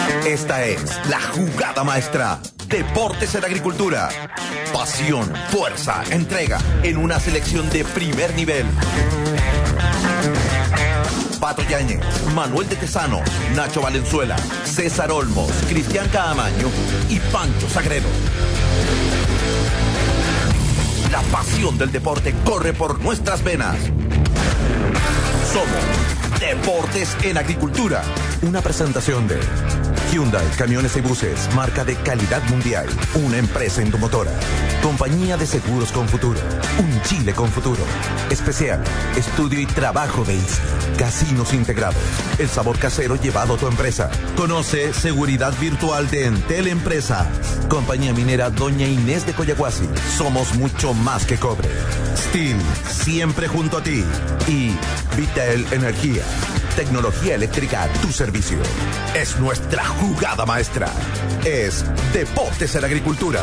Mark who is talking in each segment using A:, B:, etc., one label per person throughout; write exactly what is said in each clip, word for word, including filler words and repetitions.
A: Esta es la jugada maestra. Deportes en Agricultura. Pasión, fuerza, entrega en una selección de primer nivel. Pato Yáñez, Manuel de Tesano, Nacho Valenzuela, César Olmos, Cristian Caamaño y Pancho Sagredo. La pasión del deporte corre por nuestras venas. Somos Deportes en Agricultura. Una presentación de Hyundai Camiones y Buses, marca de calidad mundial. Una empresa endomotora. Compañía de Seguros con Futuro. Un Chile con Futuro. Especial, estudio y trabajo de I C I. Casinos integrados. El sabor casero llevado a tu empresa. Conoce seguridad virtual de Entel Empresa. Compañía minera Doña Inés de Coyahuasi. Somos mucho más que cobre. Steel, siempre junto a ti. Y Vitel Energía. Tecnología eléctrica a tu servicio. Es nuestra jugada maestra. Es Deportes en Agricultura.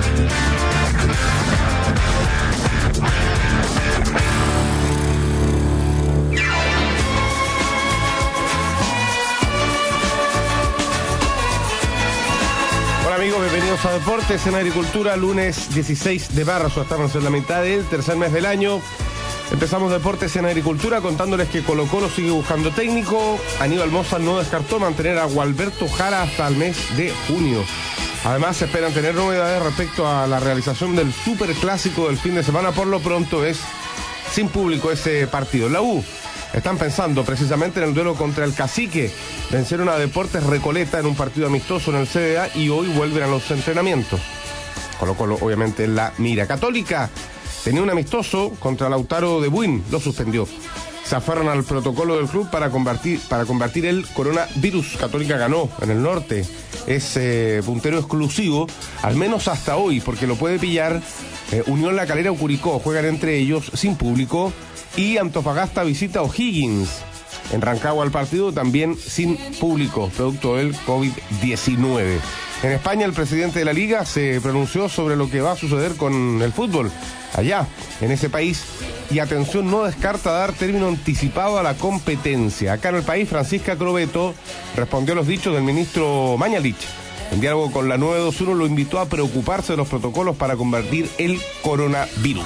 B: Hola amigos, bienvenidos a Deportes en Agricultura, lunes dieciséis de marzo. Estamos en la mitad del tercer mes del año. Empezamos Deportes en Agricultura contándoles que Colo Colo sigue buscando técnico. Aníbal Mosa no descartó mantener a Gualberto Jara hasta el mes de junio. Además se esperan tener novedades respecto a la realización del superclásico del fin de semana. Por lo pronto es sin público ese partido. La U están pensando precisamente en el duelo contra el Cacique. Vencieron a Deportes Recoleta en un partido amistoso en el C D A y hoy vuelven a los entrenamientos. Colo Colo obviamente en la mira. Católica tenía un amistoso contra Lautaro de Buin, lo suspendió. Se aferran al protocolo del club para combatir, para combatir el coronavirus. Católica ganó en el norte, es eh, puntero exclusivo, al menos hasta hoy, porque lo puede pillar eh, Unión La Calera o Curicó, juegan entre ellos sin público, y Antofagasta visita O'Higgins. En Rancagua el partido también sin público, producto del COVID diecinueve. En España el presidente de la Liga se pronunció sobre lo que va a suceder con el fútbol allá, en ese país, y atención, no descarta dar término anticipado a la competencia. Acá en el país, Francisca Crobeto respondió a los dichos del ministro Mañalich. En diálogo con la nueve veintiuno lo invitó a preocuparse de los protocolos para combatir el coronavirus.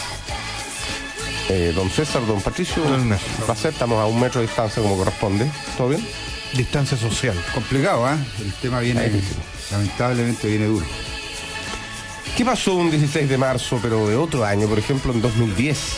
B: Eh, don César, don Patricio, va a ser, estamos a un metro de distancia como corresponde. ¿Todo bien?
C: Distancia social. Complicado, ¿eh? El tema viene, Ahí, lamentablemente viene duro.
B: ¿Qué pasó un dieciséis de marzo, pero de otro año, por ejemplo, en dos mil diez?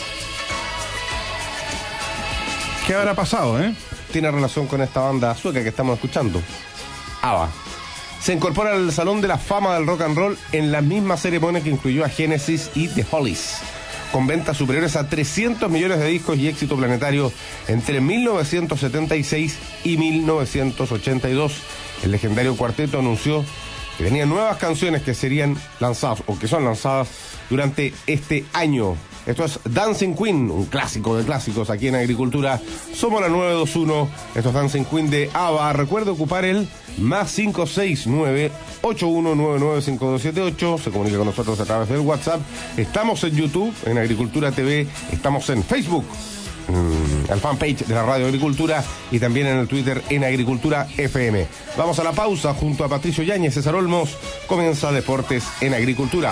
C: ¿Qué habrá pasado, eh?
B: Tiene relación con esta banda sueca que estamos escuchando, ABBA. Se incorpora al Salón de la Fama del Rock and Roll en la misma ceremonia que incluyó a Genesis y The Hollies, con ventas superiores a trescientos millones de discos y éxito planetario entre mil novecientos setenta y seis y mil novecientos ochenta y dos. El legendario cuarteto anunció que tenía nuevas canciones que serían lanzadas o que son lanzadas durante este año. Esto es Dancing Queen, un clásico de clásicos aquí en Agricultura. Somos la nueve veintiuno, esto es Dancing Queen de ABBA. Recuerde ocupar el más cinco seis nueve, ocho uno nueve nueve, cinco dos siete ocho. Se comunica con nosotros a través del WhatsApp. Estamos en YouTube, en Agricultura T V. Estamos en Facebook, Mm, el fanpage de la Radio Agricultura, y también en el Twitter en Agricultura F M. Vamos a la pausa junto a Patricio Yáñez, César Olmos. Comienza Deportes en Agricultura.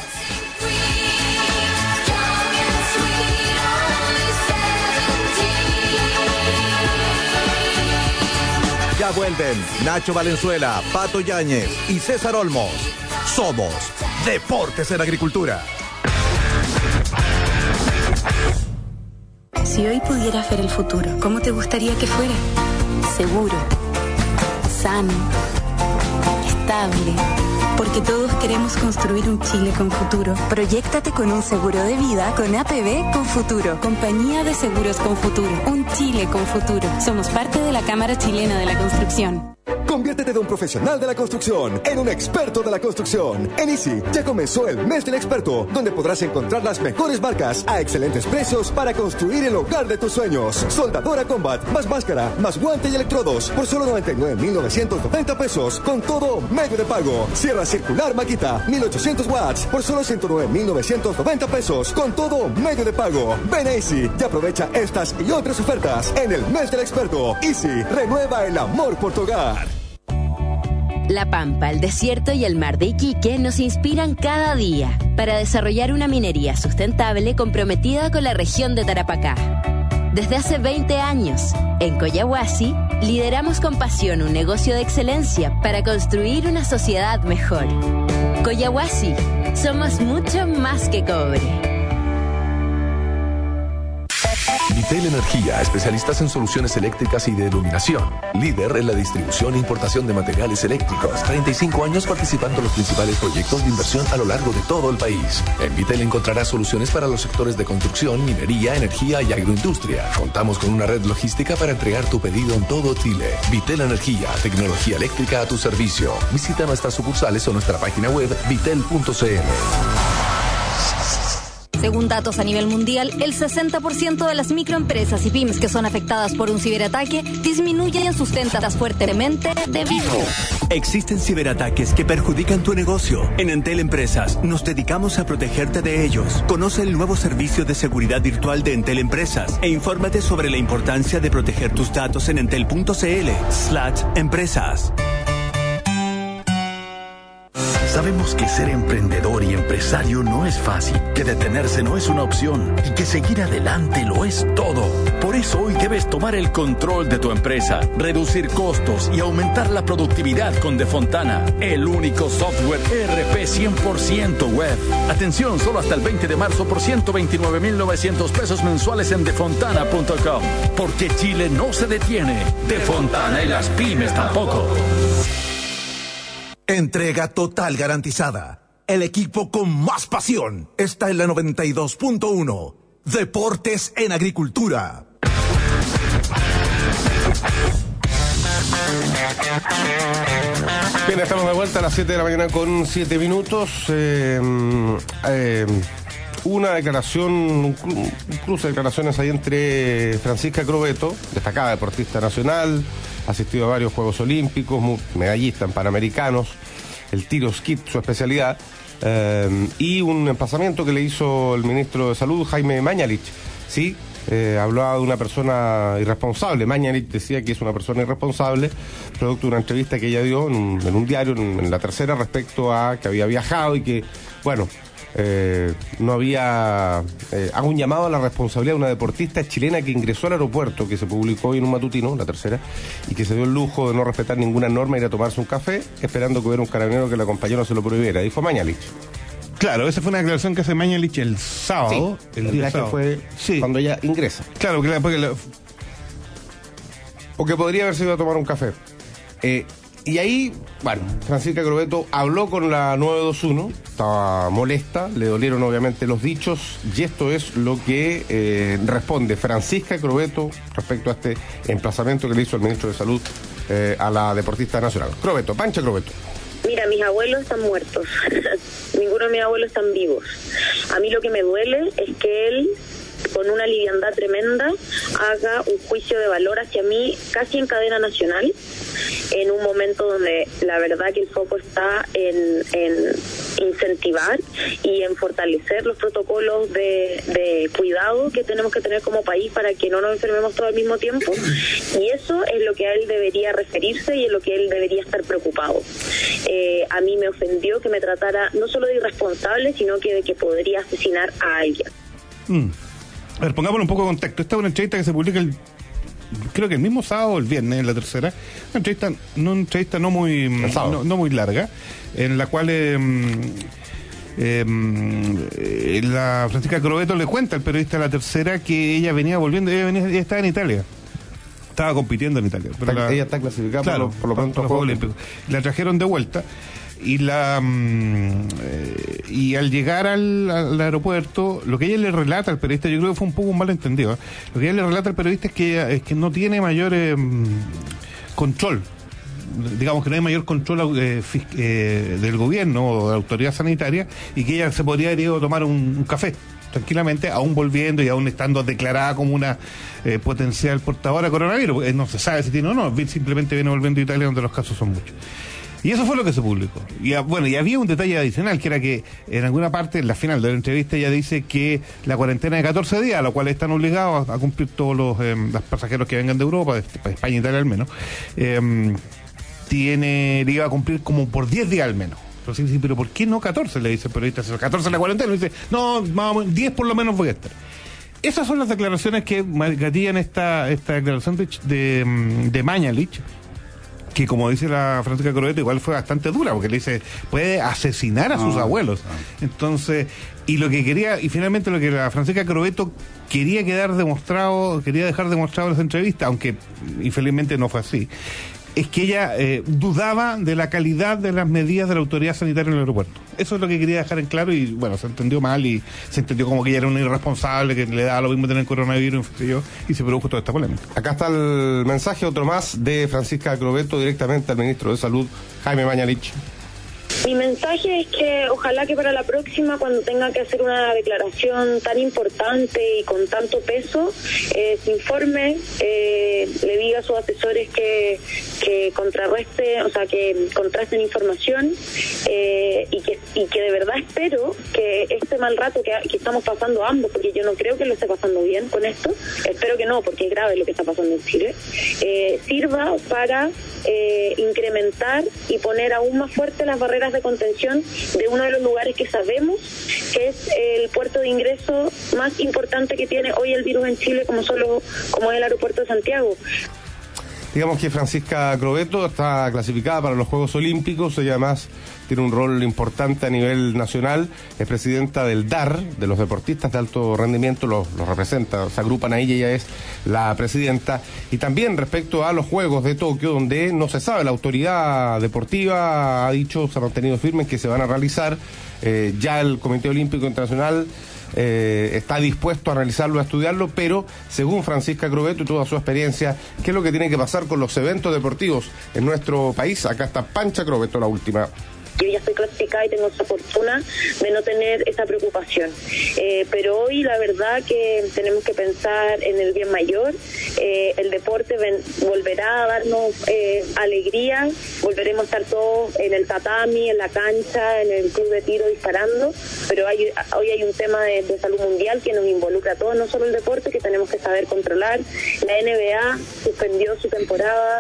A: Ya vuelven Nacho Valenzuela, Pato Yáñez y César Olmos. Somos Deportes en Agricultura.
D: Si hoy pudieras ver el futuro, ¿cómo te gustaría que fuera? Seguro, sano, estable. Porque todos queremos construir un Chile con futuro. Proyéctate con un seguro de vida con A P B con Futuro. Compañía de Seguros con Futuro. Un Chile con futuro. Somos parte de la Cámara Chilena de la Construcción.
E: Conviértete de un profesional de la construcción en un experto de la construcción. En Easy ya comenzó el mes del experto, donde podrás encontrar las mejores marcas a excelentes precios para construir el hogar de tus sueños. Soldadora Combat, más máscara, más guante y electrodos por solo noventa y nueve mil novecientos noventa pesos con todo medio de pago. Sierra circular Makita, mil ochocientos watts por solo ciento nueve mil novecientos noventa pesos con todo medio de pago. Ven a Easy y aprovecha estas y otras ofertas en el mes del experto. Easy renueva el amor por tu hogar.
F: La Pampa, el desierto y el mar de Iquique nos inspiran cada día para desarrollar una minería sustentable comprometida con la región de Tarapacá. Desde hace veinte años, en Collahuasi, lideramos con pasión un negocio de excelencia para construir una sociedad mejor. Collahuasi, somos mucho más que cobre.
G: Vitel Energía, especialistas en soluciones eléctricas y de iluminación. Líder en la distribución e importación de materiales eléctricos. treinta y cinco años participando en los principales proyectos de inversión a lo largo de todo el país. En Vitel encontrarás soluciones para los sectores de construcción, minería, energía y agroindustria. Contamos con una red logística para entregar tu pedido en todo Chile. Vitel Energía, tecnología eléctrica a tu servicio. Visita nuestras sucursales o nuestra página web vitel punto c l.
H: Según datos a nivel mundial, el sesenta por ciento de las microempresas y pymes que son afectadas por un ciberataque disminuyen sus ventas fuertemente debido.
I: Existen ciberataques que perjudican tu negocio. En Entel Empresas nos dedicamos a protegerte de ellos. Conoce el nuevo servicio de seguridad virtual de Entel Empresas e infórmate sobre la importancia de proteger tus datos en entel punto c l slash empresas.
J: Sabemos que ser emprendedor y empresario no es fácil, que detenerse no es una opción y que seguir adelante lo es todo. Por eso hoy debes tomar el control de tu empresa, reducir costos y aumentar la productividad con Defontana, el único software E R P cien por ciento web. Atención, solo hasta el veinte de marzo por ciento veintinueve mil novecientos pesos mensuales en defontana punto com. Porque Chile no se detiene, Defontana y las pymes tampoco.
A: Entrega total garantizada. El equipo con más pasión está en la noventa y dos punto uno. Deportes en Agricultura.
B: Bien, estamos de vuelta a las siete de la mañana con siete minutos. Eh, eh, una declaración, un cruce de declaraciones ahí entre Francisca Crovetto, destacada deportista nacional, asistido a varios Juegos Olímpicos, medallista en Panamericanos, el tiro skit, su especialidad, eh, y un emplazamiento que le hizo el ministro de Salud, Jaime Mañalich, ¿sí? Eh, hablaba de una persona irresponsable. Mañalich decía que es una persona irresponsable, producto de una entrevista que ella dio en un, en un diario, en, en La Tercera, respecto a que había viajado y que, bueno, Eh, no había eh, hago un llamado a la responsabilidad de una deportista chilena que ingresó al aeropuerto, que se publicó hoy en un matutino, La Tercera, y que se dio el lujo de no respetar ninguna norma, ir a tomarse un café, esperando que hubiera un carabinero que la acompañó, no se lo prohibiera, dijo Mañalich.
K: Claro, esa fue una declaración que hace Mañalich el sábado.
B: Sí, el, el día sábado. Fue sí. Cuando ella ingresa.
K: Claro, que la, porque la...
B: o que podría haberse ido a tomar un café. Eh, Y ahí, bueno, Francisca Crovetto habló con la nueve dos uno, estaba molesta, le dolieron obviamente los dichos, y esto es lo que eh, responde Francisca Crovetto respecto a este emplazamiento que le hizo el ministro de Salud eh, a la deportista nacional. Crovetto, Pancha Crovetto.
L: Mira, mis abuelos están muertos, ninguno de mis abuelos están vivos. A mí lo que me duele es que él, con una liviandad tremenda, haga un juicio de valor hacia mí casi en cadena nacional, en un momento donde la verdad que el foco está en, en incentivar y en fortalecer los protocolos de, de cuidado que tenemos que tener como país para que no nos enfermemos todo al mismo tiempo, y eso es lo que a él debería referirse y es lo que él debería estar preocupado. Eh, a mí me ofendió que me tratara no solo de irresponsable, sino que de que podría asesinar a alguien.
K: Mm. A ver, pongámoslo un poco de contexto. Esta es una entrevista que se publica el, creo que el mismo sábado o el viernes, en La Tercera. Una entrevista no, una entrevista no muy no, no muy larga, en la cual eh, eh, la Francisca Crovetto le cuenta al periodista de La Tercera que ella venía volviendo, ella, venía, ella estaba en Italia. Estaba compitiendo en Italia. Pero
B: está,
K: la,
B: ella está clasificada, claro, por, lo, por lo pronto
K: a los Juegos Olímpicos. La trajeron de vuelta. Y la mm, eh, y al llegar al, al aeropuerto, lo que ella le relata al periodista, yo creo que fue un poco un malentendido, ¿eh? Lo que ella le relata al periodista es que ella, es que no tiene mayor eh, control, digamos que no hay mayor control eh, eh, del gobierno o de la autoridad sanitaria, y que ella se podría haber ido a tomar un, un café tranquilamente, aún volviendo y aún estando declarada como una eh, potencial portadora de coronavirus. Eh, no se sabe si tiene o no, simplemente viene volviendo a Italia, donde los casos son muchos. Y eso fue lo que se publicó. Y bueno, y había un detalle adicional, que era que en alguna parte, en la final de la entrevista, ella dice que la cuarentena de catorce días, a la cual están obligados a, a cumplir todos los, eh, los pasajeros que vengan de Europa, de España e Italia al menos, eh, tiene, le iba a cumplir como por diez días al menos. Entonces dice, pero ¿por qué no catorce? Le dice el periodista, catorce en la cuarentena. Le dice, no, vamos, diez por lo menos voy a estar. Esas son las declaraciones que gatillan esta, esta declaración de, de, de Mañalich, que como dice la Francisca Crobeto, igual fue bastante dura, porque le dice, puede asesinar a sus no, abuelos. No. Entonces, y lo que quería, y finalmente lo que la Francisca Crobeto quería quedar demostrado, quería dejar demostrado en las entrevistas, aunque infelizmente no fue así, es que ella eh, dudaba de la calidad de las medidas de la autoridad sanitaria en el aeropuerto. Eso es lo que quería dejar en claro y, bueno, se entendió mal y se entendió como que ella era una irresponsable, que le daba lo mismo tener coronavirus, no sé yo, y se produjo toda esta polémica.
B: Acá está el mensaje, otro más, de Francisca Crobeto directamente al ministro de Salud, Jaime Mañalich.
L: Mi mensaje es que ojalá que para la próxima, cuando tenga que hacer una declaración tan importante y con tanto peso, eh, se informe, eh, le diga a sus asesores que, que contrarreste, o sea, que contrasten información eh, y que y que de verdad espero que este mal rato que, que estamos pasando ambos, porque yo no creo que lo esté pasando bien con esto, espero que no, porque es grave lo que está pasando en Chile, eh, sirva para eh, incrementar y poner aún más fuerte las barreras de contención de uno de los lugares que sabemos que es el puerto de ingreso más importante que tiene hoy el virus en Chile, como solo como es el aeropuerto de Santiago.
B: Digamos que Francisca Crobeto está clasificada para los Juegos Olímpicos, ella además tiene un rol importante a nivel nacional, es presidenta del D A R, de los deportistas de alto rendimiento, los, los representa, se agrupan ahí y ella es la presidenta. Y también respecto a los Juegos de Tokio, donde no se sabe, la autoridad deportiva ha dicho, se ha mantenido firme que se van a realizar, eh, ya el Comité Olímpico Internacional Eh, está dispuesto a realizarlo, a estudiarlo, pero según Francisca Crobeto y toda su experiencia, ¿qué es lo que tiene que pasar con los eventos deportivos en nuestro país? Acá está Pancha Crobeto, la última.
L: Yo ya estoy clasificada y tengo esa fortuna de no tener esa preocupación. Eh, pero hoy la verdad que tenemos que pensar en el bien mayor. Eh, el deporte ven, volverá a darnos eh, alegría. Volveremos a estar todos en el tatami, en la cancha, en el club de tiro disparando. Pero hay, hoy hay un tema de, de salud mundial que nos involucra a todos, no solo el deporte, que tenemos que saber controlar. La N B A suspendió su temporada.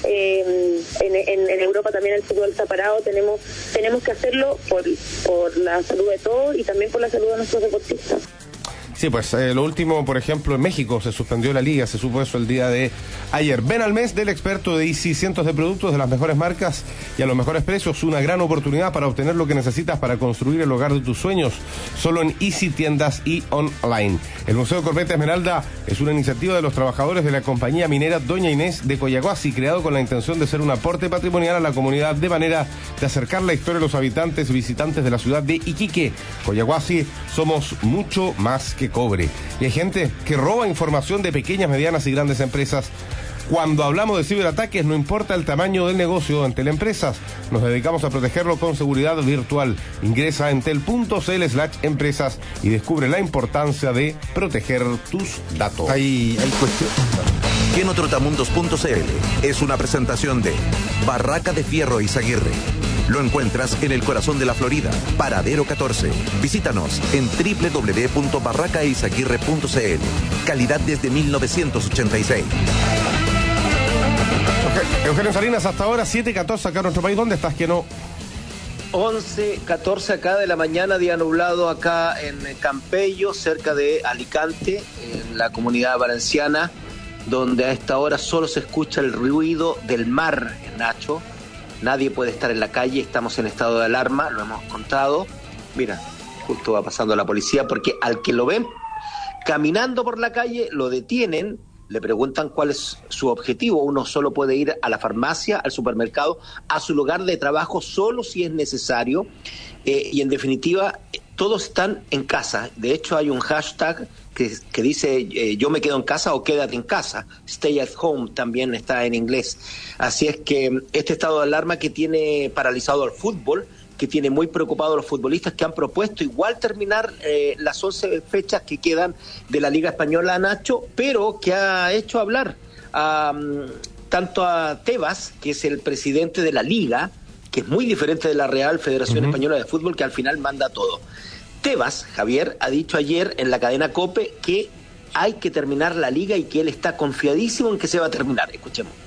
L: Eh, en, en, en Europa también el fútbol está parado. Tenemos Tenemos que hacerlo por, por la salud de todos y también por la salud de nuestros deportistas.
B: Sí, pues eh, lo último, por ejemplo, en México se suspendió la liga, se supo eso el día de ayer. Ven al mes del experto de Easy, cientos de productos de las mejores marcas y a los mejores precios, una gran oportunidad para obtener lo que necesitas para construir el hogar de tus sueños, solo en Easy Tiendas y online. El Museo Corbeta Esmeralda es una iniciativa de los trabajadores de la compañía minera Doña Inés de Coyahuasi, creado con la intención de ser un aporte patrimonial a la comunidad de manera de acercar la historia a los habitantes y visitantes de la ciudad de Iquique. Coyahuasi, somos mucho más que cobre. Y hay gente que roba información de pequeñas, medianas y grandes empresas. Cuando hablamos de ciberataques, no importa el tamaño del negocio ante las empresas, nos dedicamos a protegerlo con seguridad virtual. Ingresa en entel punto cl slash empresas y descubre la importancia de proteger tus datos.
A: Hay, hay cuestión. Genotrotamundos punto cl es una presentación de Barraca de Fierro Izaguirre. Lo encuentras en el corazón de la Florida, Paradero catorce. Visítanos en doble u doble u doble u punto barraca izaguirre punto cl. Calidad desde mil novecientos ochenta y seis.
B: Eugenio Salinas, hasta ahora siete catorce acá en nuestro país. ¿Dónde estás, que no?
M: once catorce acá de la mañana, día nublado acá en Campello, cerca de Alicante, en la comunidad valenciana, donde a esta hora solo se escucha el ruido del mar, Nacho. Nadie puede estar en la calle, estamos en estado de alarma, lo hemos contado. Mira, justo va pasando la policía, porque al que lo ven caminando por la calle, lo detienen, le preguntan cuál es su objetivo. Uno solo puede ir a la farmacia, al supermercado, a su lugar de trabajo, solo si es necesario. Eh, y en definitiva, todos están en casa. De hecho, hay un hashtag que, que dice eh, yo me quedo en casa o quédate en casa. Stay at home también está en inglés. Así es que este estado de alarma que tiene paralizado al fútbol, que tiene muy preocupados a los futbolistas, que han propuesto igual terminar eh, las once fechas que quedan de la Liga Española, Nacho, pero que ha hecho hablar a, tanto a Tebas, que es el presidente de la Liga, que es muy diferente de la Real Federación uh-huh. Española de Fútbol, que al final manda todo. Tebas, Javier, ha dicho ayer en la cadena COPE que hay que terminar la Liga y que él está confiadísimo en que se va a terminar. Escuchemos.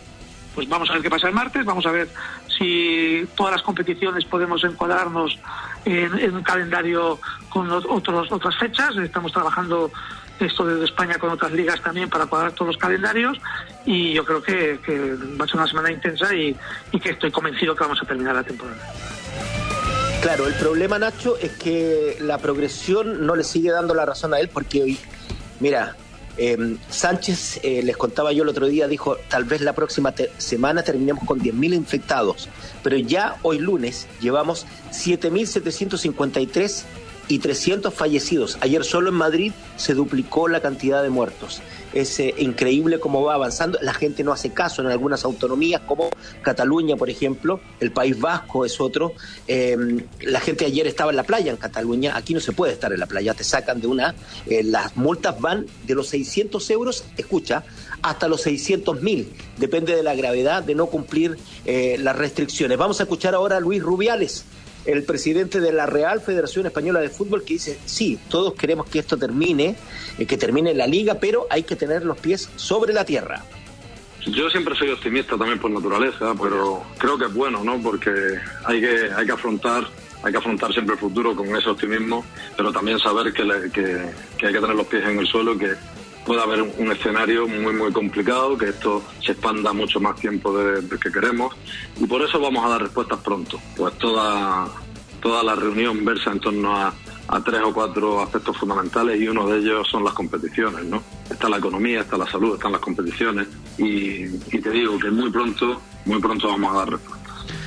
N: pues vamos a ver qué pasa el martes, vamos a ver si todas las competiciones podemos encuadrarnos en, en un calendario con otros, otras fechas. Estamos trabajando esto desde España con otras ligas también para cuadrar todos los calendarios, y yo creo que, que va a ser una semana intensa y, y que estoy convencido que vamos a terminar la temporada.
M: Claro, el problema, Nacho, es que la progresión no le sigue dando la razón a él, porque hoy, mira, eh, Sánchez, eh, les contaba yo el otro día, dijo, tal vez la próxima te- semana terminemos con diez mil infectados, pero ya hoy lunes llevamos siete mil setecientos cincuenta y tres y trescientos fallecidos. Ayer solo en Madrid se duplicó la cantidad de muertos. Es eh, increíble cómo va avanzando. La gente no hace caso en algunas autonomías, como Cataluña, por ejemplo. El País Vasco es otro. Eh, la gente ayer estaba en la playa en Cataluña. Aquí no se puede estar en la playa, te sacan de una. Eh, las multas van de los seiscientos euros, escucha, hasta los seiscientos mil. Depende de la gravedad de no cumplir eh, las restricciones. Vamos a escuchar ahora a Luis Rubiales, el presidente de la Real Federación Española de Fútbol, que dice, sí, todos queremos que esto termine, eh, que termine la liga, pero hay que tener los pies sobre la tierra.
O: Yo siempre soy optimista también por naturaleza, pero creo que es bueno, ¿no? Porque hay que hay que afrontar hay que afrontar siempre el futuro con ese optimismo, pero también saber que, le, que, que hay que tener los pies en el suelo, que puede haber un, un escenario muy muy complicado, que esto se expanda mucho más tiempo de, de que queremos, y por eso vamos a dar respuestas pronto. Pues toda toda la reunión versa en torno a, a tres o cuatro aspectos fundamentales, y uno de ellos son las competiciones, ¿no? Está la economía, está la salud, están las competiciones, y, y te digo que muy pronto, muy pronto vamos a dar respuestas.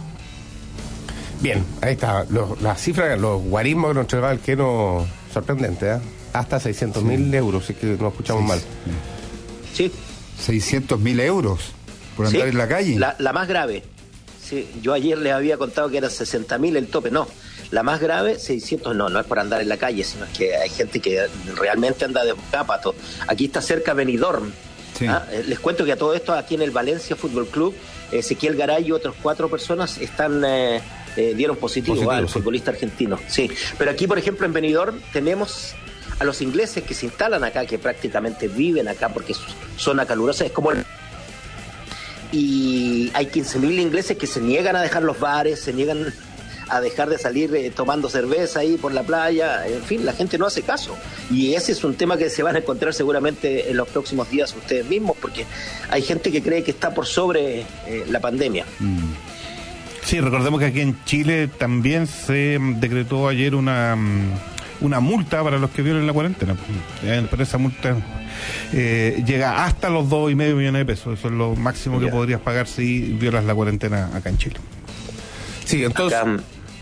B: Bien, ahí está, los, las cifras, los guarismos que nos entregaba el Keno, sorprendente, ¿eh? Hasta seiscientos mil sí. euros, si es que no escuchamos sí, mal.
M: Sí.
C: seiscientos mil euros por andar sí, en la calle.
M: La, la más grave. Sí, yo ayer les había contado que eran sesenta mil el tope, no. La más grave, seiscientos, no, no es por andar en la calle, sino es que hay gente que realmente anda de cápato. Aquí está cerca Benidorm. Sí. ¿Ah? Les cuento que a todo esto, aquí en el Valencia Fútbol Club, Ezequiel Garay y otras cuatro personas están eh, eh, dieron positivo, positivo al sí. futbolista argentino. Sí, pero aquí, por ejemplo, en Benidorm tenemos a los ingleses que se instalan acá, que prácticamente viven acá porque es zona calurosa, es como el... Y hay quince mil ingleses que se niegan a dejar los bares, se niegan a dejar de salir eh, tomando cerveza ahí por la playa, en fin, la gente no hace caso. Y ese es un tema que se van a encontrar seguramente en los próximos días ustedes mismos, porque hay gente que cree que está por sobre eh, la pandemia.
K: Sí, recordemos que aquí en Chile también se decretó ayer una... una multa para los que violen la cuarentena, pero esa multa eh, llega hasta los dos y medio millones de pesos. Eso es lo máximo que yeah. podrías pagar si violas la cuarentena acá en Chile. Sí, entonces... Acá...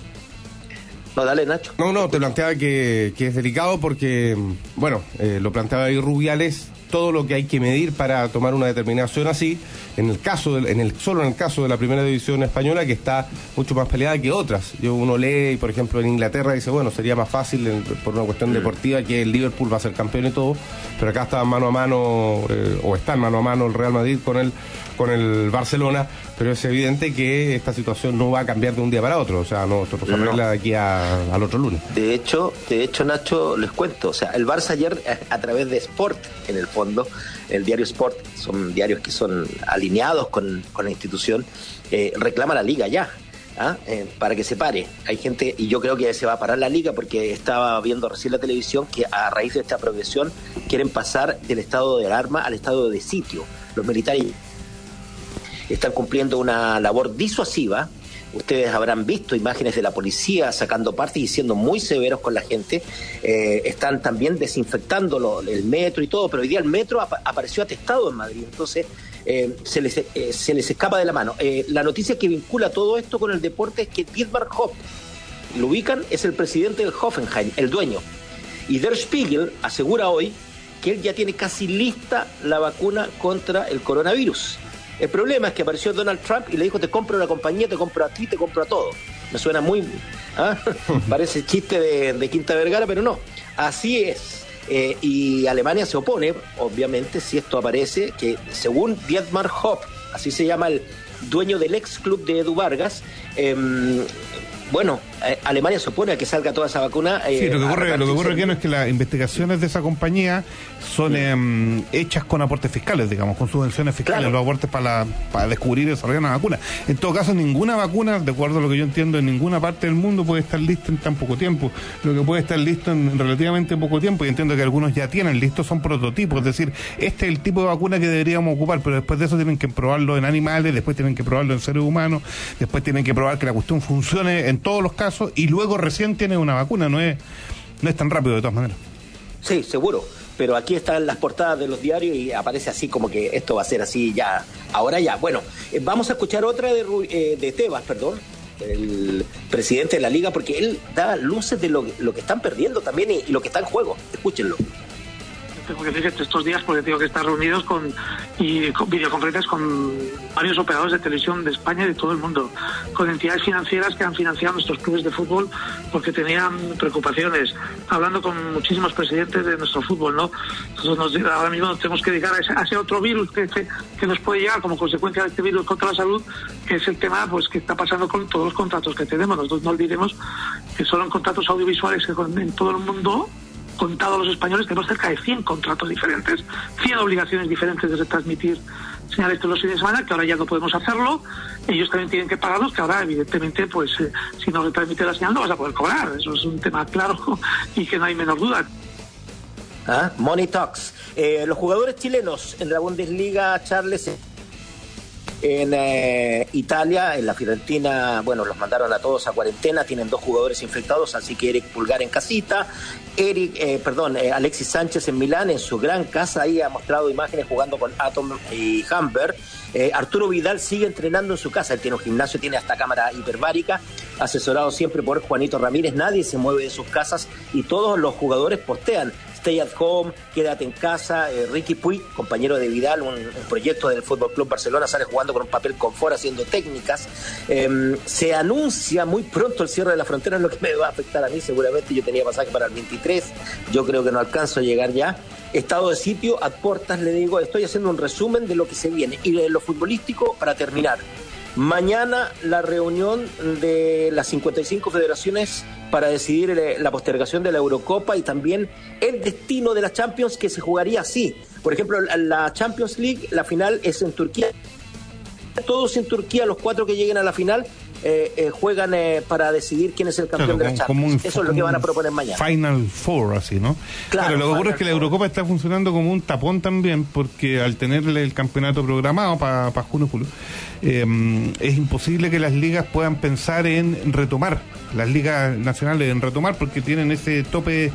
M: No, dale, Nacho.
B: No, no, te planteaba que, que es delicado porque, bueno, eh, lo planteaba ahí Rubiales, todo lo que hay que medir para tomar una determinación así, en el caso del, en el solo en el caso de la primera división española, que está mucho más peleada que otras. Yo uno lee, por ejemplo, en Inglaterra dice, bueno, sería más fácil en, por una cuestión deportiva, que el Liverpool va a ser campeón y todo, pero acá está mano a mano, eh, o está mano a mano el Real Madrid con el con el Barcelona, pero es evidente que esta situación no va a cambiar de un día para otro, o sea, no, esto se arregla de aquí a, al otro lunes.
M: De hecho, de hecho, Nacho, les cuento, o sea, el Barça ayer, a, a través de Sport, en el fondo, el diario Sport, son diarios que son alineados con, con la institución, eh, reclama la liga ya, ¿ah? eh, para que se pare. Hay gente, y yo creo que se va a parar la liga, porque estaba viendo recién la televisión que a raíz de esta progresión quieren pasar del estado de alarma al estado de sitio. Los militares están cumpliendo una labor disuasiva. Ustedes habrán visto imágenes de la policía sacando parte y siendo muy severos con la gente. Eh, están también desinfectando lo, el metro y todo, pero hoy día el metro ap- apareció atestado en Madrid, entonces eh, se, les, eh, se les escapa de la mano. Eh, la noticia que vincula todo esto con el deporte es que Dietmar Hopp, lo ubican, es el presidente del Hoffenheim, el dueño. Y Der Spiegel asegura hoy que él ya tiene casi lista la vacuna contra el coronavirus. El problema es que apareció Donald Trump y le dijo, te compro la compañía, te compro a ti, te compro a todo. Me suena muy... ¿ah? Parece chiste de, de Quinta Vergara, pero no. Así es. Eh, y Alemania se opone, obviamente, si esto aparece, que según Dietmar Hopp, así se llama el dueño del ex club de Edu Vargas, eh, bueno, eh, Alemania se opone a que salga toda esa vacuna. Eh,
K: sí, lo que ocurre, lo que ocurre aquí no es que las investigaciones de esa compañía son eh, hechas con aportes fiscales, digamos, con subvenciones fiscales, claro. Los aportes para, la, para descubrir y desarrollar una vacuna. En todo caso, ninguna vacuna, de acuerdo a lo que yo entiendo, en ninguna parte del mundo puede estar lista en tan poco tiempo. Lo que puede estar listo en relativamente poco tiempo, y entiendo que algunos ya tienen listos, son prototipos, es decir, este es el tipo de vacuna que deberíamos ocupar, pero después de eso tienen que probarlo en animales, después tienen que probarlo en seres humanos, después tienen que probar que la cuestión funcione en todos los casos, y luego recién tiene una vacuna. No es no es tan rápido de todas maneras.
M: Sí, seguro, pero aquí están las portadas de los diarios y aparece así como que esto va a ser así ya, ahora ya. Bueno, eh, vamos a escuchar otra de, eh, de Tebas, perdón, el presidente de la liga, porque él da luces de lo, lo que están perdiendo también y, y lo que está en juego. Escúchenlo.
N: Tengo que decir que estos días, porque tengo que estar reunidos con y con videoconferencias con varios operadores de televisión de España y de todo el mundo, con entidades financieras que han financiado nuestros clubes de fútbol porque tenían preocupaciones, hablando con muchísimos presidentes de nuestro fútbol, ¿no? Nosotros nos, ahora mismo nos tenemos que dedicar a ese, a ese otro virus que, que, que nos puede llegar como consecuencia de este virus contra la salud, que es el tema pues que está pasando con todos los contratos que tenemos. Nosotros no olvidemos que solo en contratos audiovisuales que en todo el mundo, contado a los españoles, tenemos cerca de cien contratos diferentes, cien obligaciones diferentes de retransmitir señales todos los fines de semana, que ahora ya no podemos hacerlo. Ellos también tienen que pagarlos, que ahora evidentemente pues eh, si no retransmite la señal no vas a poder cobrar. Eso es un tema claro y que no hay menor duda.
M: ¿Ah? Money Talks. Eh, los jugadores chilenos en la Bundesliga, Charles, en eh, Italia, en la Fiorentina, bueno, los mandaron a todos a cuarentena, tienen dos jugadores infectados, así que Eric Pulgar en casita, Eric, eh, perdón, eh, Alexis Sánchez en Milán, en su gran casa, ahí ha mostrado imágenes jugando con Atom y Hamber. Eh, Arturo Vidal sigue entrenando en su casa, él tiene un gimnasio, tiene hasta cámara hiperbárica, asesorado siempre por Juanito Ramírez, nadie se mueve de sus casas y todos los jugadores postean Stay at Home, quédate en casa. eh, Ricky Puig, compañero de Vidal, un, un proyecto del Fútbol Club Barcelona, sale jugando con un papel confort haciendo técnicas. Eh, se anuncia muy pronto el cierre de la frontera, es lo que me va a afectar a mí seguramente. Yo tenía pasaje para el veintitrés, yo creo que no alcanzo a llegar ya. Estado de sitio a puertas, le digo, estoy haciendo un resumen de lo que se viene. Y de lo futbolístico, para terminar, mañana la reunión de las cincuenta y cinco federaciones para decidir la postergación de la Eurocopa y también el destino de la Champions, que se jugaría así. Por ejemplo, la Champions League, la final es en Turquía. Todos en Turquía, los cuatro que lleguen a la final, eh, eh, juegan eh, para decidir quién es el campeón, claro, de la Champions. Un, Eso es lo que van a proponer mañana.
K: Final Four, así, ¿no? Claro, claro, lo que ocurre es que la Eurocopa está funcionando como un tapón también, porque al tenerle el campeonato programado para pa junio, julio, eh, es imposible que las ligas puedan pensar en retomar, las ligas nacionales en retomar, porque tienen ese tope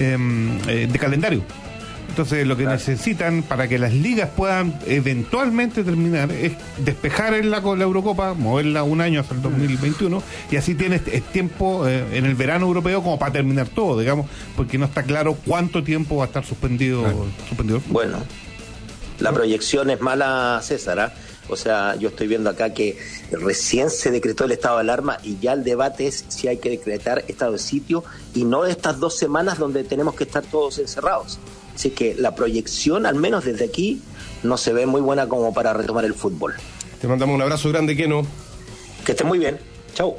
K: eh, de calendario. Entonces lo que claro. necesitan para que las ligas puedan eventualmente terminar es despejar en la, la Eurocopa, moverla un año hasta el dos mil veintiuno, y así tienes tiempo eh, en el verano europeo como para terminar todo, digamos, porque no está claro cuánto tiempo va a estar suspendido. Claro. suspendido.
M: Bueno, la proyección es mala, César, ¿eh? O sea, yo estoy viendo acá que recién se decretó el estado de alarma y ya el debate es si hay que decretar estado de sitio y no de estas dos semanas donde tenemos que estar todos encerrados. Así que la proyección, al menos desde aquí, no se ve muy buena como para retomar el fútbol.
B: Te mandamos un abrazo grande, Keno.
M: Que estés muy bien. Chau.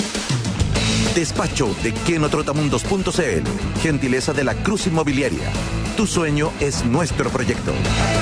A: Despacho de Keno Trotamundos punto c l. Gentileza de la Cruz Inmobiliaria. Tu sueño es nuestro proyecto.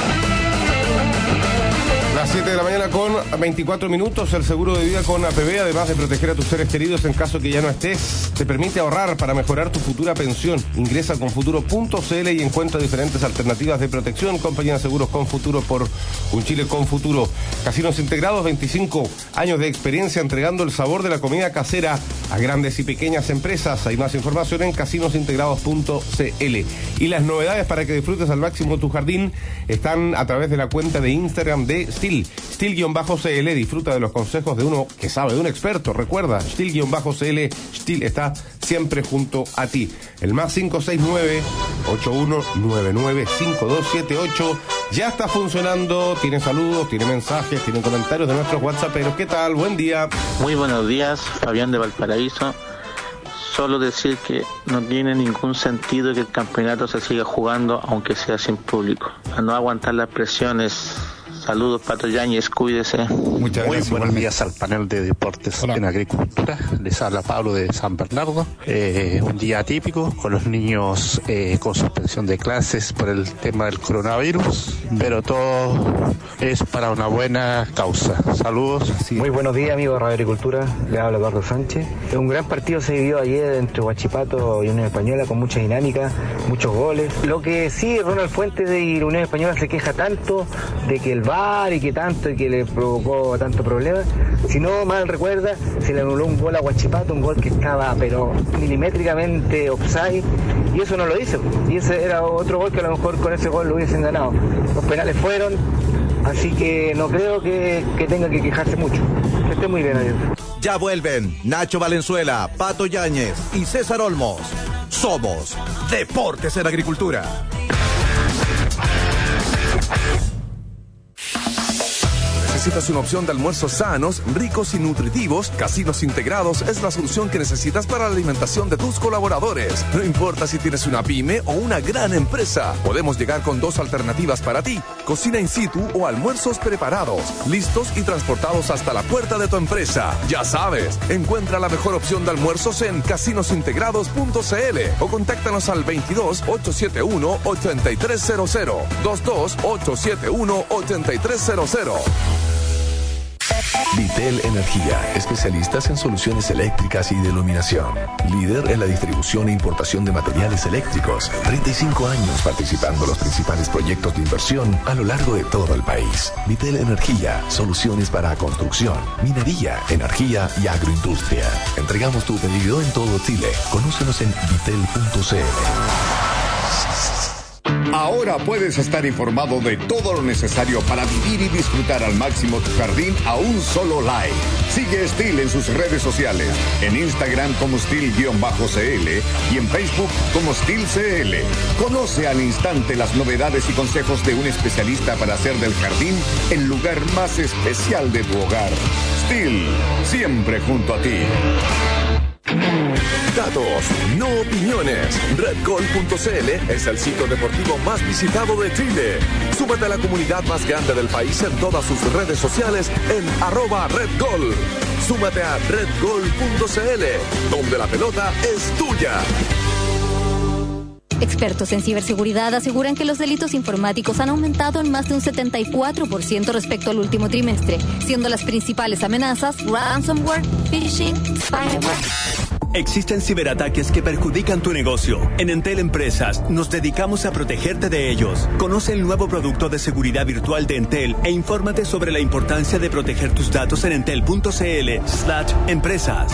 B: Las siete de la mañana con veinticuatro minutos. El seguro de vida con A P B, además de proteger a tus seres queridos en caso que ya no estés, te permite ahorrar para mejorar tu futura pensión. Ingresa a confuturo punto c l y encuentra diferentes alternativas de protección. Compañía de Seguros Confuturo, por un Chile con futuro. Casinos Integrados, veinticinco años de experiencia entregando el sabor de la comida casera a grandes y pequeñas empresas. Hay más información en casinos integrados punto c l. Y las novedades para que disfrutes al máximo tu jardín están a través de la cuenta de Instagram de Stihl. Stihl-C L, disfruta de los consejos de uno que sabe, de un experto. Recuerda, Stihl-C L, Stihl está siempre junto a ti. El más cinco seis nueve, ocho uno nueve nueve, cinco dos siete ocho ya está funcionando. Tiene saludos, tiene mensajes, tiene comentarios de nuestros WhatsApperos. ¿Qué tal? Buen día.
P: Muy buenos días, Fabián de Valparaíso. Solo decir que no tiene ningún sentido que el campeonato se siga jugando aunque sea sin público. A no aguantar las presiones Saludos, Pato Yáñez, cuídese.
Q: Muchas Muy gracias. Buenos días al panel de deportes Hola. en agricultura. Les habla Pablo de San Bernardo. Eh, un día atípico con los niños eh, con suspensión de clases por el tema del coronavirus, pero todo es para una buena causa. Saludos.
R: Muy buenos días, amigos de Radio Agricultura. Le habla Eduardo Sánchez. Un gran partido se vivió ayer entre Huachipato y Unión Española con mucha dinámica, muchos goles. Lo que sí, Ronald Fuentes de Unión Española se queja tanto de que el V A R y que tanto y que le provocó tanto problema. Si no mal recuerda, se le anuló un gol a Huachipato, un gol que estaba pero milimétricamente offside, y eso no lo hizo. Y ese era otro gol que a lo mejor con ese gol lo hubiesen ganado. Los penales fueron, así que no creo que, que tenga que quejarse mucho. Que esté muy bien, adiós.
A: Ya vuelven Nacho Valenzuela, Pato Yáñez y César Olmos. Somos Deportes en Agricultura.
G: ¿Necesitas una opción de almuerzos sanos, ricos y nutritivos? Casinos Integrados es la solución que necesitas para la alimentación de tus colaboradores. No importa si tienes una pyme o una gran empresa, podemos llegar con dos alternativas para ti: cocina in situ o almuerzos preparados, listos y transportados hasta la puerta de tu empresa. Ya sabes, encuentra la mejor opción de almuerzos en casinos integrados punto c l o contáctanos al veintidós, ochocientos setenta y uno, ochenta y tres cero cero, veintidós, ochocientos setenta y uno, ochenta y tres cero cero. Vitel Energía, especialistas en soluciones eléctricas y de iluminación. Líder en la distribución e importación de materiales eléctricos. treinta y cinco años participando en los principales proyectos de inversión a lo largo de todo el país. Vitel Energía, soluciones para construcción, minería, energía y agroindustria. Entregamos tu pedido en todo Chile. Conócenos en vitel punto c l.
S: Ahora puedes estar informado de todo lo necesario para vivir y disfrutar al máximo tu jardín a un solo like. Sigue Stihl en sus redes sociales, en Instagram como Stihl-C L y en Facebook como Stihl C L. Conoce al instante las novedades y consejos de un especialista para hacer del jardín el lugar más especial de tu hogar. Stihl, siempre junto a ti.
G: Datos, no opiniones. red gol punto c l es el sitio deportivo más visitado de Chile. Súmate a la comunidad más grande del país en todas sus redes sociales en arroba redgol. Súmate a red gol punto c l, donde la pelota es tuya.
H: Expertos en ciberseguridad aseguran que los delitos informáticos han aumentado en más de un setenta y cuatro por ciento respecto al último trimestre, siendo las principales amenazas ransomware, phishing, spyware.
I: Existen ciberataques que perjudican tu negocio. En Entel Empresas nos dedicamos a protegerte de ellos. Conoce el nuevo producto de seguridad virtual de Entel e infórmate sobre la importancia de proteger tus datos en entel punto c l slash empresas.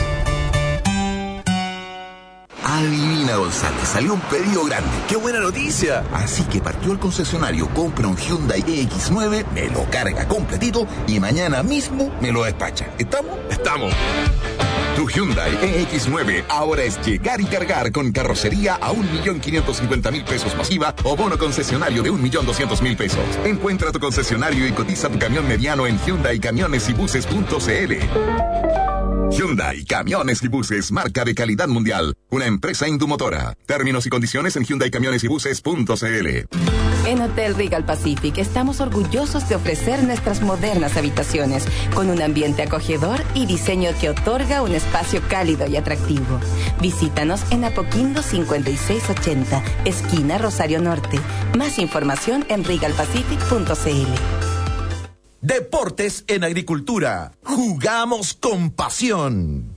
T: Adivina, González, salió un pedido grande. ¡Qué buena noticia! Así que partió el concesionario, compra un Hyundai E X nueve, me lo carga completito y mañana mismo me lo despacha. ¿Estamos?
G: ¡Estamos!
T: Tu Hyundai E X nueve ahora es llegar y cargar con carrocería a un millón quinientos cincuenta mil pesos masiva o bono concesionario de un millón doscientos mil pesos. Encuentra tu concesionario y cotiza tu camión mediano en Hyundai Camiones y Buses punto c l. Hyundai Camiones y Buses, marca de calidad mundial. Una empresa Indumotora. Términos y condiciones en Hyundai Camiones y Buses punto c l.
U: En Hotel Regal Pacific estamos orgullosos de ofrecer nuestras modernas habitaciones con un ambiente acogedor y diseño que otorga un espacio cálido y atractivo. Visítanos en Apoquindo cincuenta y seis ochenta, esquina Rosario Norte. Más información en regal pacific punto c l.
A: Deportes en Agricultura. Jugamos con pasión.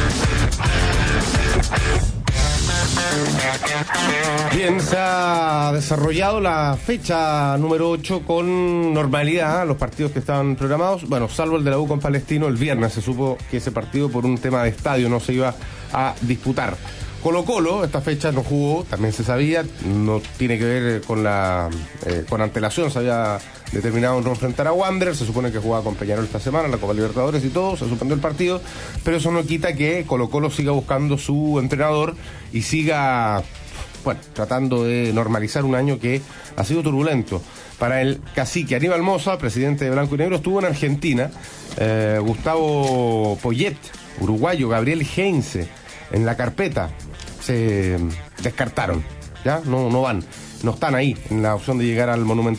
B: Bien, se ha desarrollado la fecha número ocho con normalidad, los partidos que estaban programados, bueno, salvo el de la U con Palestino. El viernes se supo que ese partido por un tema de estadio no se iba a disputar. Colo Colo, esta fecha no jugó, también se sabía, no tiene que ver con la eh, con antelación, se había determinado no enfrentar a Wander, se supone que jugaba con Peñarol esta semana, la Copa Libertadores y todo, se suspendió el partido, pero eso no quita que Colo Colo siga buscando su entrenador y siga, bueno, tratando de normalizar un año que ha sido turbulento. Para el cacique Aníbal Mosa, presidente de Blanco y Negro, estuvo en Argentina, eh, Gustavo Poyet, uruguayo, Gabriel Heinze, en la carpeta, se descartaron, ya no, no van, no están ahí en la opción de llegar al Monumental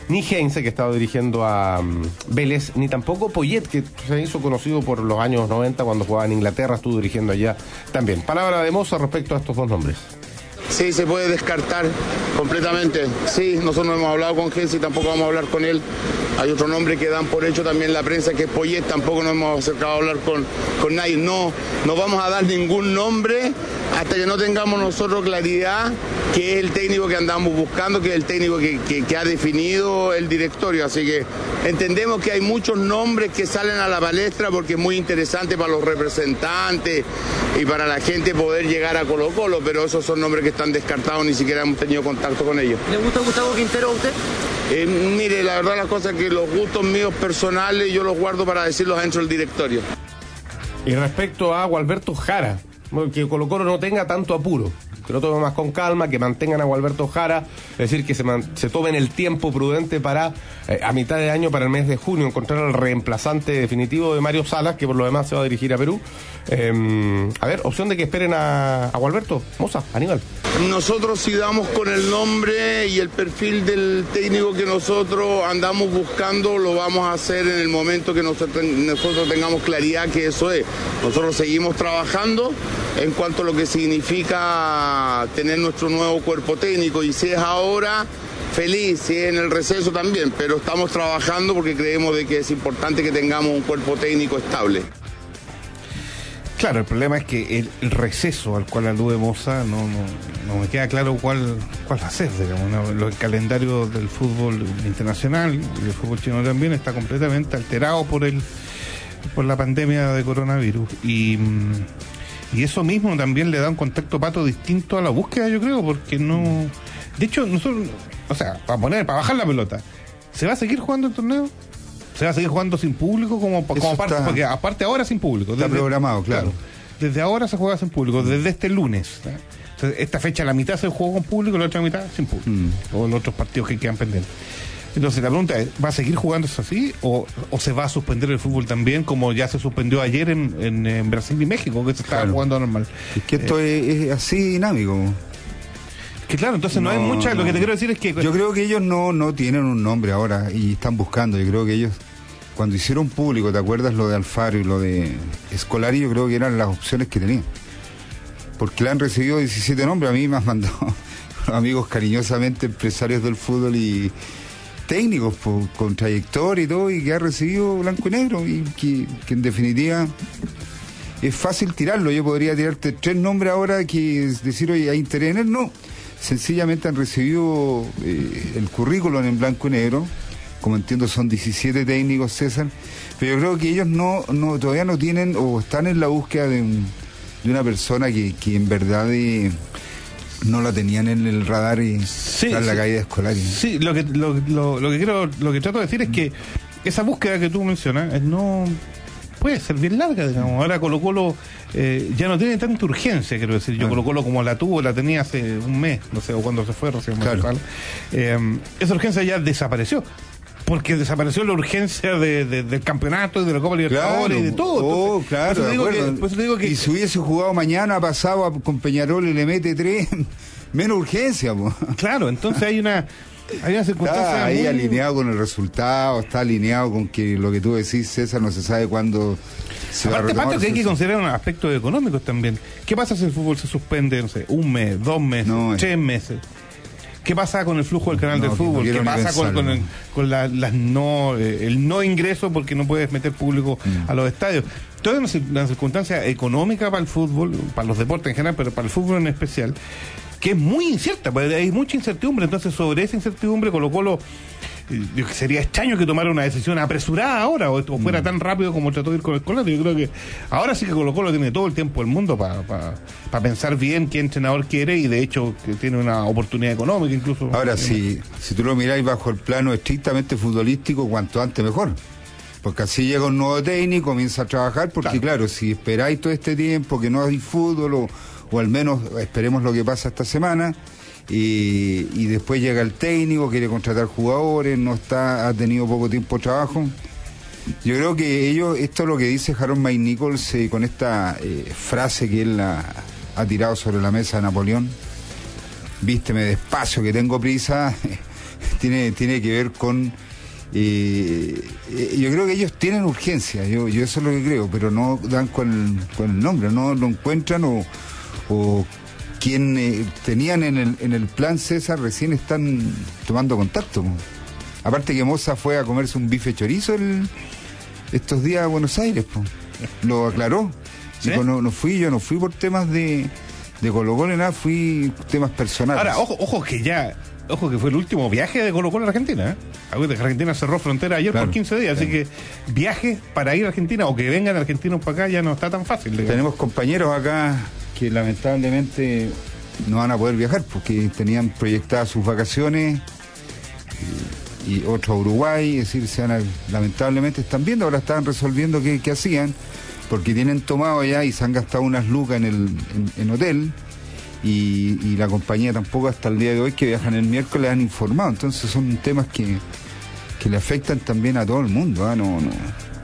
B: ni Heinze, que estaba dirigiendo a um, Vélez, ni tampoco Poyet, que se hizo conocido por los años noventa cuando jugaba en Inglaterra, estuvo dirigiendo allá también. Palabra de Moza respecto a estos dos nombres.
D: Sí, se puede descartar completamente. Sí, nosotros no hemos hablado con Heinze y tampoco vamos a hablar con él. Hay otro nombre que dan por hecho también la prensa, que es Poyet, tampoco nos hemos acercado a hablar con, con nadie. No, no vamos a dar ningún nombre hasta que no tengamos nosotros claridad que es el técnico que andamos buscando, que es el técnico que, que, que ha definido el directorio. Así que entendemos que hay muchos nombres que salen a la palestra porque es muy interesante para los representantes y para la gente poder llegar a Colo Colo, pero esos son nombres que están descartados, ni siquiera hemos tenido contacto con ellos.
V: ¿Le gusta Gustavo Quintero a usted?
D: Eh, mire, la verdad las cosas es que los gustos míos personales yo los guardo para decirlos dentro del directorio.
B: Y respecto a Gualberto Jara, que Colo Colo no tenga tanto apuro, que lo tomen más con calma, que mantengan a Gualberto Jara, es decir, que se, man, se tomen el tiempo prudente para, eh, a mitad de año, para el mes de junio, encontrar al reemplazante definitivo de Mario Salas, que por lo demás se va a dirigir a Perú. Eh, a ver, opción de que esperen a, a Gualberto. Moza, Aníbal.
D: Nosotros si damos con el nombre y el perfil del técnico que nosotros andamos buscando, lo vamos a hacer en el momento que nosotros, nosotros tengamos claridad que eso es. Nosotros seguimos trabajando en cuanto a lo que significa tener nuestro nuevo cuerpo técnico, y si es ahora, feliz, si es en el receso también, pero estamos trabajando porque creemos de que es importante que tengamos un cuerpo técnico estable.
K: Claro, el problema es que el, el receso al cual alude Moza no, no, no me queda claro cuál, cuál va a ser, digamos, ¿no? El calendario del fútbol internacional y del fútbol chino también está completamente alterado por el por la pandemia de coronavirus, y, y eso mismo también le da un contexto pato distinto a la búsqueda, yo creo, porque no, de hecho nosotros, o sea, para poner, para bajar la pelota, ¿se va a seguir jugando el torneo? ¿Se va a seguir jugando sin público como, como parte? Está, porque aparte ahora sin público.
C: Está desde, programado, claro. claro.
K: Desde ahora se juega sin público, desde este lunes. ¿eh? Entonces, esta fecha la mitad se jugó con público y la otra mitad sin público. Mm. O en otros partidos que quedan pendientes. Entonces la pregunta es, ¿va a seguir jugándose así? O, ¿O se va a suspender el fútbol también, como ya se suspendió ayer en, en, en Brasil y México, que se estaba claro. jugando normal?
C: Es que esto eh, es, es así dinámico.
K: Que claro, entonces no, no hay mucha, no. Lo que te quiero decir es que...
C: Yo creo que ellos no, no tienen un nombre ahora y están buscando. Yo creo que ellos, cuando hicieron público, ¿te acuerdas lo de Alfaro y lo de Scolari? Yo creo que eran las opciones que tenían. Porque le han recibido diecisiete nombres. A mí me han mandado amigos cariñosamente, empresarios del fútbol y técnicos por, con trayectoria y todo, y que ha recibido blanco y negro. Y que, que en definitiva es fácil tirarlo. Yo podría tirarte tres nombres ahora que decir, oye, hay interés en él. No. Sencillamente han recibido eh, el currículum en blanco y negro. Como entiendo son diecisiete técnicos, César, pero yo creo que ellos no, no todavía no tienen o están en la búsqueda de, un, de una persona que, que en verdad eh, no la tenían en el radar y
K: sí,
C: en la
K: sí,
C: caída escolar.
K: Sí, lo que, lo, lo, lo que quiero, lo que trato de decir es que esa búsqueda que tú mencionas no puede ser bien larga, digamos. Ahora Colo Colo eh, ya no tiene tanta urgencia, quiero decir. Yo ah. Colo Colo como la tuvo, la tenía hace un mes, no sé, o cuando se fue recién. Claro. Eh, esa urgencia ya desapareció. Porque desapareció la urgencia de, de, del campeonato y de la Copa Libertadores
C: claro,
K: y de todo.
C: Oh,
K: Entonces,
C: claro,
K: por eso digo
C: que,
K: por eso digo que...
C: Y si hubiese jugado mañana, pasado con Peñarol y le mete tres, menos urgencia. Po.
K: Claro, entonces hay una, hay una circunstancia
C: está ahí
K: muy...
C: alineado con el resultado, está alineado con que lo que tú decís, César, no se sabe cuándo se
K: Aparte,
C: va a retomar.
K: Aparte que hay que considerar unos aspectos económicos también. ¿Qué pasa si el fútbol se suspende, no sé, un mes, dos meses, no, tres meses? ¿Qué pasa con el flujo del canal no, del fútbol? No ¿Qué pasa con, con, el, con la, las no, eh, el no ingreso porque no puedes meter público mm. a los estadios? Toda una, una circunstancia económica para el fútbol, para los deportes en general, pero para el fútbol en especial, que es muy incierta, porque hay mucha incertidumbre. Entonces, sobre esa incertidumbre, Colo Colo, eh, sería extraño que tomara una decisión apresurada ahora, o, o fuera mm. tan rápido como trató de ir con el Colo. Yo creo que ahora sí que Colo Colo tiene todo el tiempo del mundo para pa, pa pensar bien qué entrenador quiere, y de hecho que tiene una oportunidad económica incluso.
C: Ahora, si, si tú lo miráis bajo el plano estrictamente futbolístico, cuanto antes mejor. Porque así llega un nuevo técnico, comienza a trabajar, porque claro, claro si esperáis todo este tiempo que no hay fútbol, o, o al menos esperemos lo que pasa esta semana, y, y después llega el técnico, quiere contratar jugadores, no está, ha tenido poco tiempo de trabajo. Yo creo que ellos, esto es lo que dice Harold May Nichols eh, con esta eh, frase que él ha, ha tirado sobre la mesa a Napoleón: vísteme despacio que tengo prisa. tiene, tiene que ver con... Eh, eh, yo creo que ellos tienen urgencia, yo, yo eso es lo que creo, pero no dan con el, con el nombre, no lo encuentran o, o quien eh, tenían en el, en el plan César recién están tomando contacto. Aparte que Moza fue a comerse un bife chorizo el, estos días a Buenos Aires, po. Lo aclaró. ¿Sí? Dijo, no, no fui yo, no fui por temas de, de Colo Colo ni nada, fui temas personales.
K: Ahora, ojo, ojo que ya... Ojo que fue el último viaje de Colo Colo a Argentina, ¿eh? Argentina cerró frontera ayer claro, por quince días, claro. Así que viajes para ir a Argentina o que vengan argentinos para acá ya no está tan fácil. Digamos.
C: Tenemos compañeros acá que lamentablemente no van a poder viajar porque tenían proyectadas sus vacaciones y, y otros a Uruguay, es decir, se van a, lamentablemente están viendo, ahora estaban resolviendo qué, qué hacían, porque tienen tomado ya y se han gastado unas lucas en el en, en hotel. Y, y la compañía tampoco hasta el día de hoy, que viajan el miércoles, han informado. Entonces son temas que, que le afectan también a todo el mundo. ¿eh? No, no.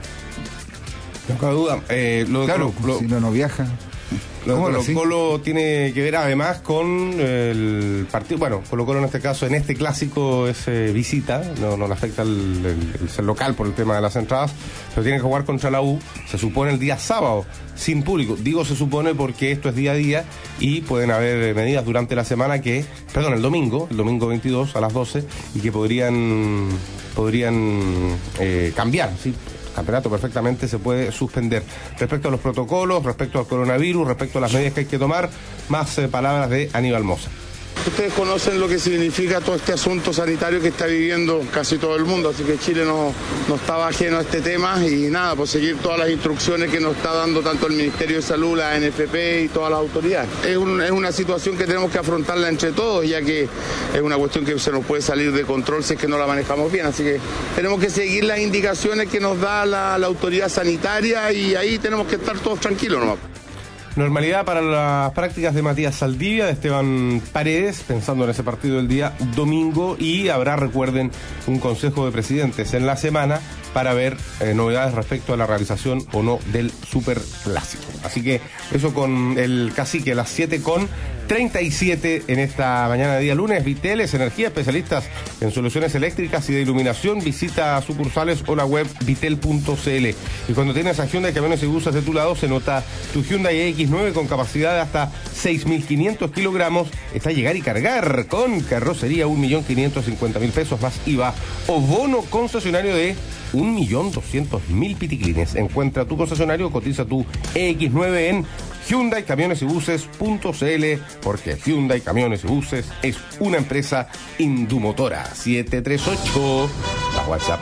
B: No cabe duda. Eh, lo,
C: claro,
B: lo, lo,
C: si no, no viaja.
B: Lo de Colo Colo tiene que ver además con el partido, bueno, Colo Colo en este caso, en este clásico es eh, visita, no, no le afecta el, el, el ser local por el tema de las entradas, pero tiene que jugar contra la U, se supone el día sábado, sin público. Digo se supone porque esto es día a día y pueden haber medidas durante la semana que, perdón, el domingo, el domingo veintidós a las doce, y que podrían, podrían eh, cambiar, ¿sí? Campeonato perfectamente se puede suspender. Respecto a los protocolos, respecto al coronavirus, respecto a las medidas que hay que tomar, más eh, palabras de Aníbal Moza.
D: Ustedes conocen lo que significa todo este asunto sanitario que está viviendo casi todo el mundo, así que Chile no, no estaba ajeno a este tema y nada, pues seguir todas las instrucciones que nos está dando tanto el Ministerio de Salud, la N F P y todas las autoridades. Es, un, es una situación que tenemos que afrontarla entre todos, ya que es una cuestión que se nos puede salir de control si es que no la manejamos bien, así que tenemos que seguir las indicaciones que nos da la, la autoridad sanitaria y ahí tenemos que estar todos tranquilos nomás.
B: Normalidad para las prácticas de Matías Saldivia, de Esteban Paredes, pensando en ese partido del día domingo, y habrá, recuerden, un consejo de presidentes en la semana para ver eh, novedades respecto a la realización o no del Superclásico. Así que eso con el Cacique a las siete con treinta y siete en esta mañana de día lunes. Viteles Energía, especialistas en soluciones eléctricas y de iluminación. Visita sucursales o la web vitel punto c l. Y cuando tienes a Hyundai Camiones y Buses de tu lado, se nota tu Hyundai E X nueve con capacidad de hasta seis mil quinientos kilogramos. Está a llegar y cargar con carrocería un millón quinientos cincuenta mil pesos más I V A o bono concesionario de un millón doscientos mil piticlines. Encuentra tu concesionario, cotiza tu E X nueve en Hyundai Camiones y Buses punto c l, porque Hyundai Camiones y Buses es una empresa Indumotora. siete tres ocho, la WhatsApp.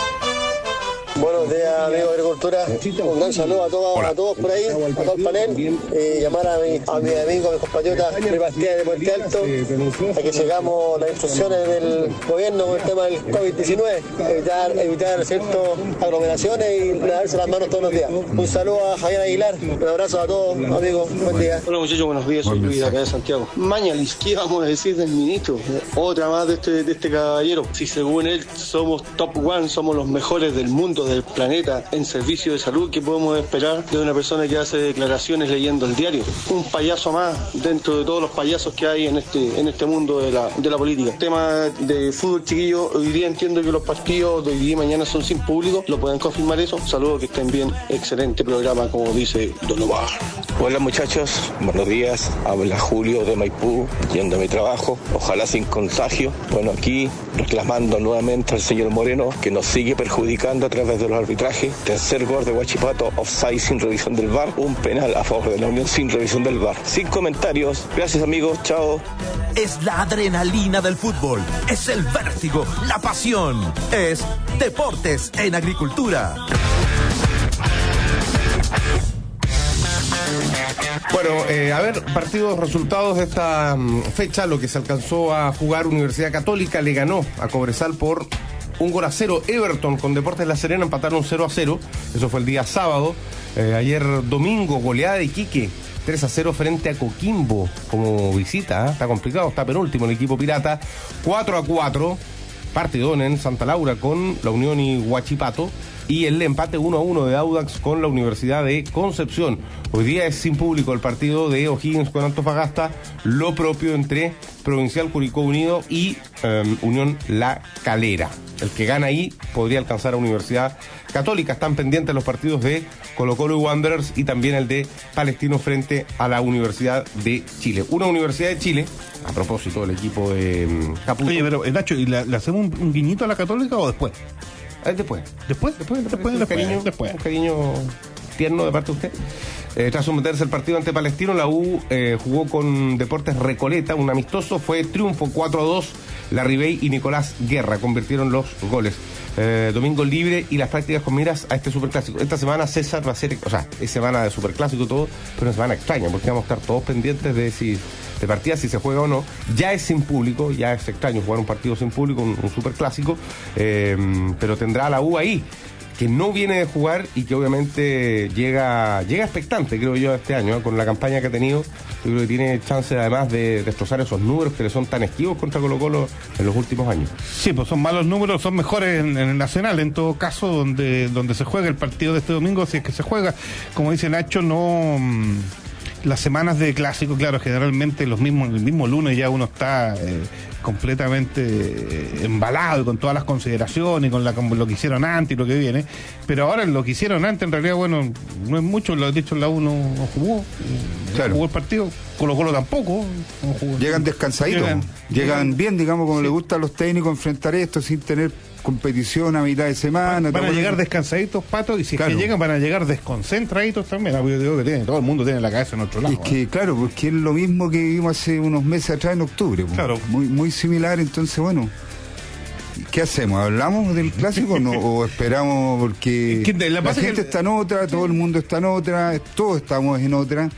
E: Buenos días, amigos de Agricultura. Un gran saludo a todos, a todos por ahí, a todo el panel. Eh, llamar a, mi, a mis amigos, a mis compatriotas de Bastida de Puente Alto, a que sigamos las instrucciones del gobierno con el tema del COVID diecinueve, evitar, evitar ciertas aglomeraciones y lavarse las manos todos los días. Un saludo a Javier Aguilar, un abrazo a todos, amigos, buen día.
V: Hola muchachos, buenos días, soy Luis de acá de Santiago. Mañalis, ¿qué vamos a decir del ministro? Otra más de este, de este caballero. Si según él somos top one, somos los mejores del mundo, del planeta en servicio de salud, ¿qué podemos esperar de una persona que hace declaraciones leyendo el diario? Un payaso más dentro de todos los payasos que hay en este en este mundo de la, de la política. Tema de fútbol, chiquillo, hoy día entiendo que los partidos de hoy día y mañana son sin público, ¿lo pueden confirmar eso? Saludos, que estén bien, excelente programa, como dice Don Omar.
W: Hola muchachos, buenos días, habla Julio de Maipú, yendo a mi trabajo, ojalá sin contagio. Bueno, aquí reclamando nuevamente al señor Moreno, que nos sigue perjudicando a través de los arbitrajes. Tercer gol de Huachipato, offside sin revisión del V A R, un penal a favor de la Unión sin revisión del V A R. Sin comentarios, gracias amigos, chao.
A: Es la adrenalina del fútbol, es el vértigo, la pasión, es Deportes en Agricultura.
B: Bueno, eh, a ver, partidos, resultados de esta um, fecha, lo que se alcanzó a jugar. Universidad Católica le ganó a Cobresal por un gol a cero. Everton con Deportes La Serena empataron cero a cero, eso fue el día sábado. Eh, ayer domingo, goleada de Iquique, tres a cero frente a Coquimbo como visita, ¿eh? Está complicado, está penúltimo el equipo pirata. Cuatro a cuatro, partidón en Santa Laura con la Unión y Huachipato. y el empate uno a uno de Audax con la Universidad de Concepción. Hoy día es sin público el partido de O'Higgins con Antofagasta, lo propio entre Provincial Curicó Unido y um, Unión La Calera. El que gana ahí podría alcanzar a Universidad Católica. Están pendientes los partidos de Colo-Colo y Wanderers y también el de Palestino frente a la Universidad de Chile. Una Universidad de Chile, a propósito del equipo de um, Caputo.
K: Oye, pero Nacho, ¿y le hacemos un, un guiñito a la Católica o después?
B: Eh, después.
K: ¿Después?
B: Después, después,
K: después,
B: un
K: después,
B: cariño,
K: después.
B: Un cariño tierno de parte de usted. Eh, tras someterse el partido ante Palestino, la U eh, jugó con Deportes Recoleta, un amistoso, fue triunfo cuatro a dos. Larry Bay y Nicolás Guerra convirtieron los goles. Eh, domingo libre y las prácticas con miras a este superclásico. Esta semana César va a ser, o sea, es semana de superclásico y todo, pero una semana extraña, porque vamos a estar todos pendientes de si de partida, si se juega o no. Ya es sin público, ya es extraño jugar un partido sin público, un, un superclásico, eh, pero tendrá a la U ahí, que no viene de jugar y que obviamente llega llega expectante, creo yo, este año, ¿eh? Con la campaña que ha tenido. Yo creo que tiene chance además de destrozar esos números que le son tan esquivos contra Colo-Colo en los últimos años.
K: Sí, pues son malos números, son mejores en, en el Nacional, en todo caso, donde, donde se juega el partido de este domingo, si es que se juega. Como dice Nacho, no... Las semanas de clásico, claro, generalmente los mismos, el mismo lunes ya uno está eh, completamente eh, embalado con todas las consideraciones y con, la, con lo que hicieron antes y lo que viene, pero ahora lo que hicieron antes en realidad, bueno, no es mucho, lo ha dicho la U no, no jugó, claro. No jugó el partido, Colo-Colo tampoco. No jugó.
C: Llegan descansaditos, llegan, llegan bien, digamos, como sí. Les gusta a los técnicos enfrentar esto sin tener competición a mitad de semana.
K: Van, van a llegar descansaditos, Pato, y si claro. es que llegan van a llegar desconcentraditos también. Yo digo que tienen, todo el mundo tiene la cabeza en otro lado.
C: Es que, ¿eh? Claro, porque es lo mismo que vimos hace unos meses atrás en octubre. Claro. Muy, muy similar, entonces, bueno, ¿qué hacemos? ¿Hablamos del clásico no, o esperamos? Porque es que la, la gente que... está en otra, todo el mundo está en otra, todos estamos en otra.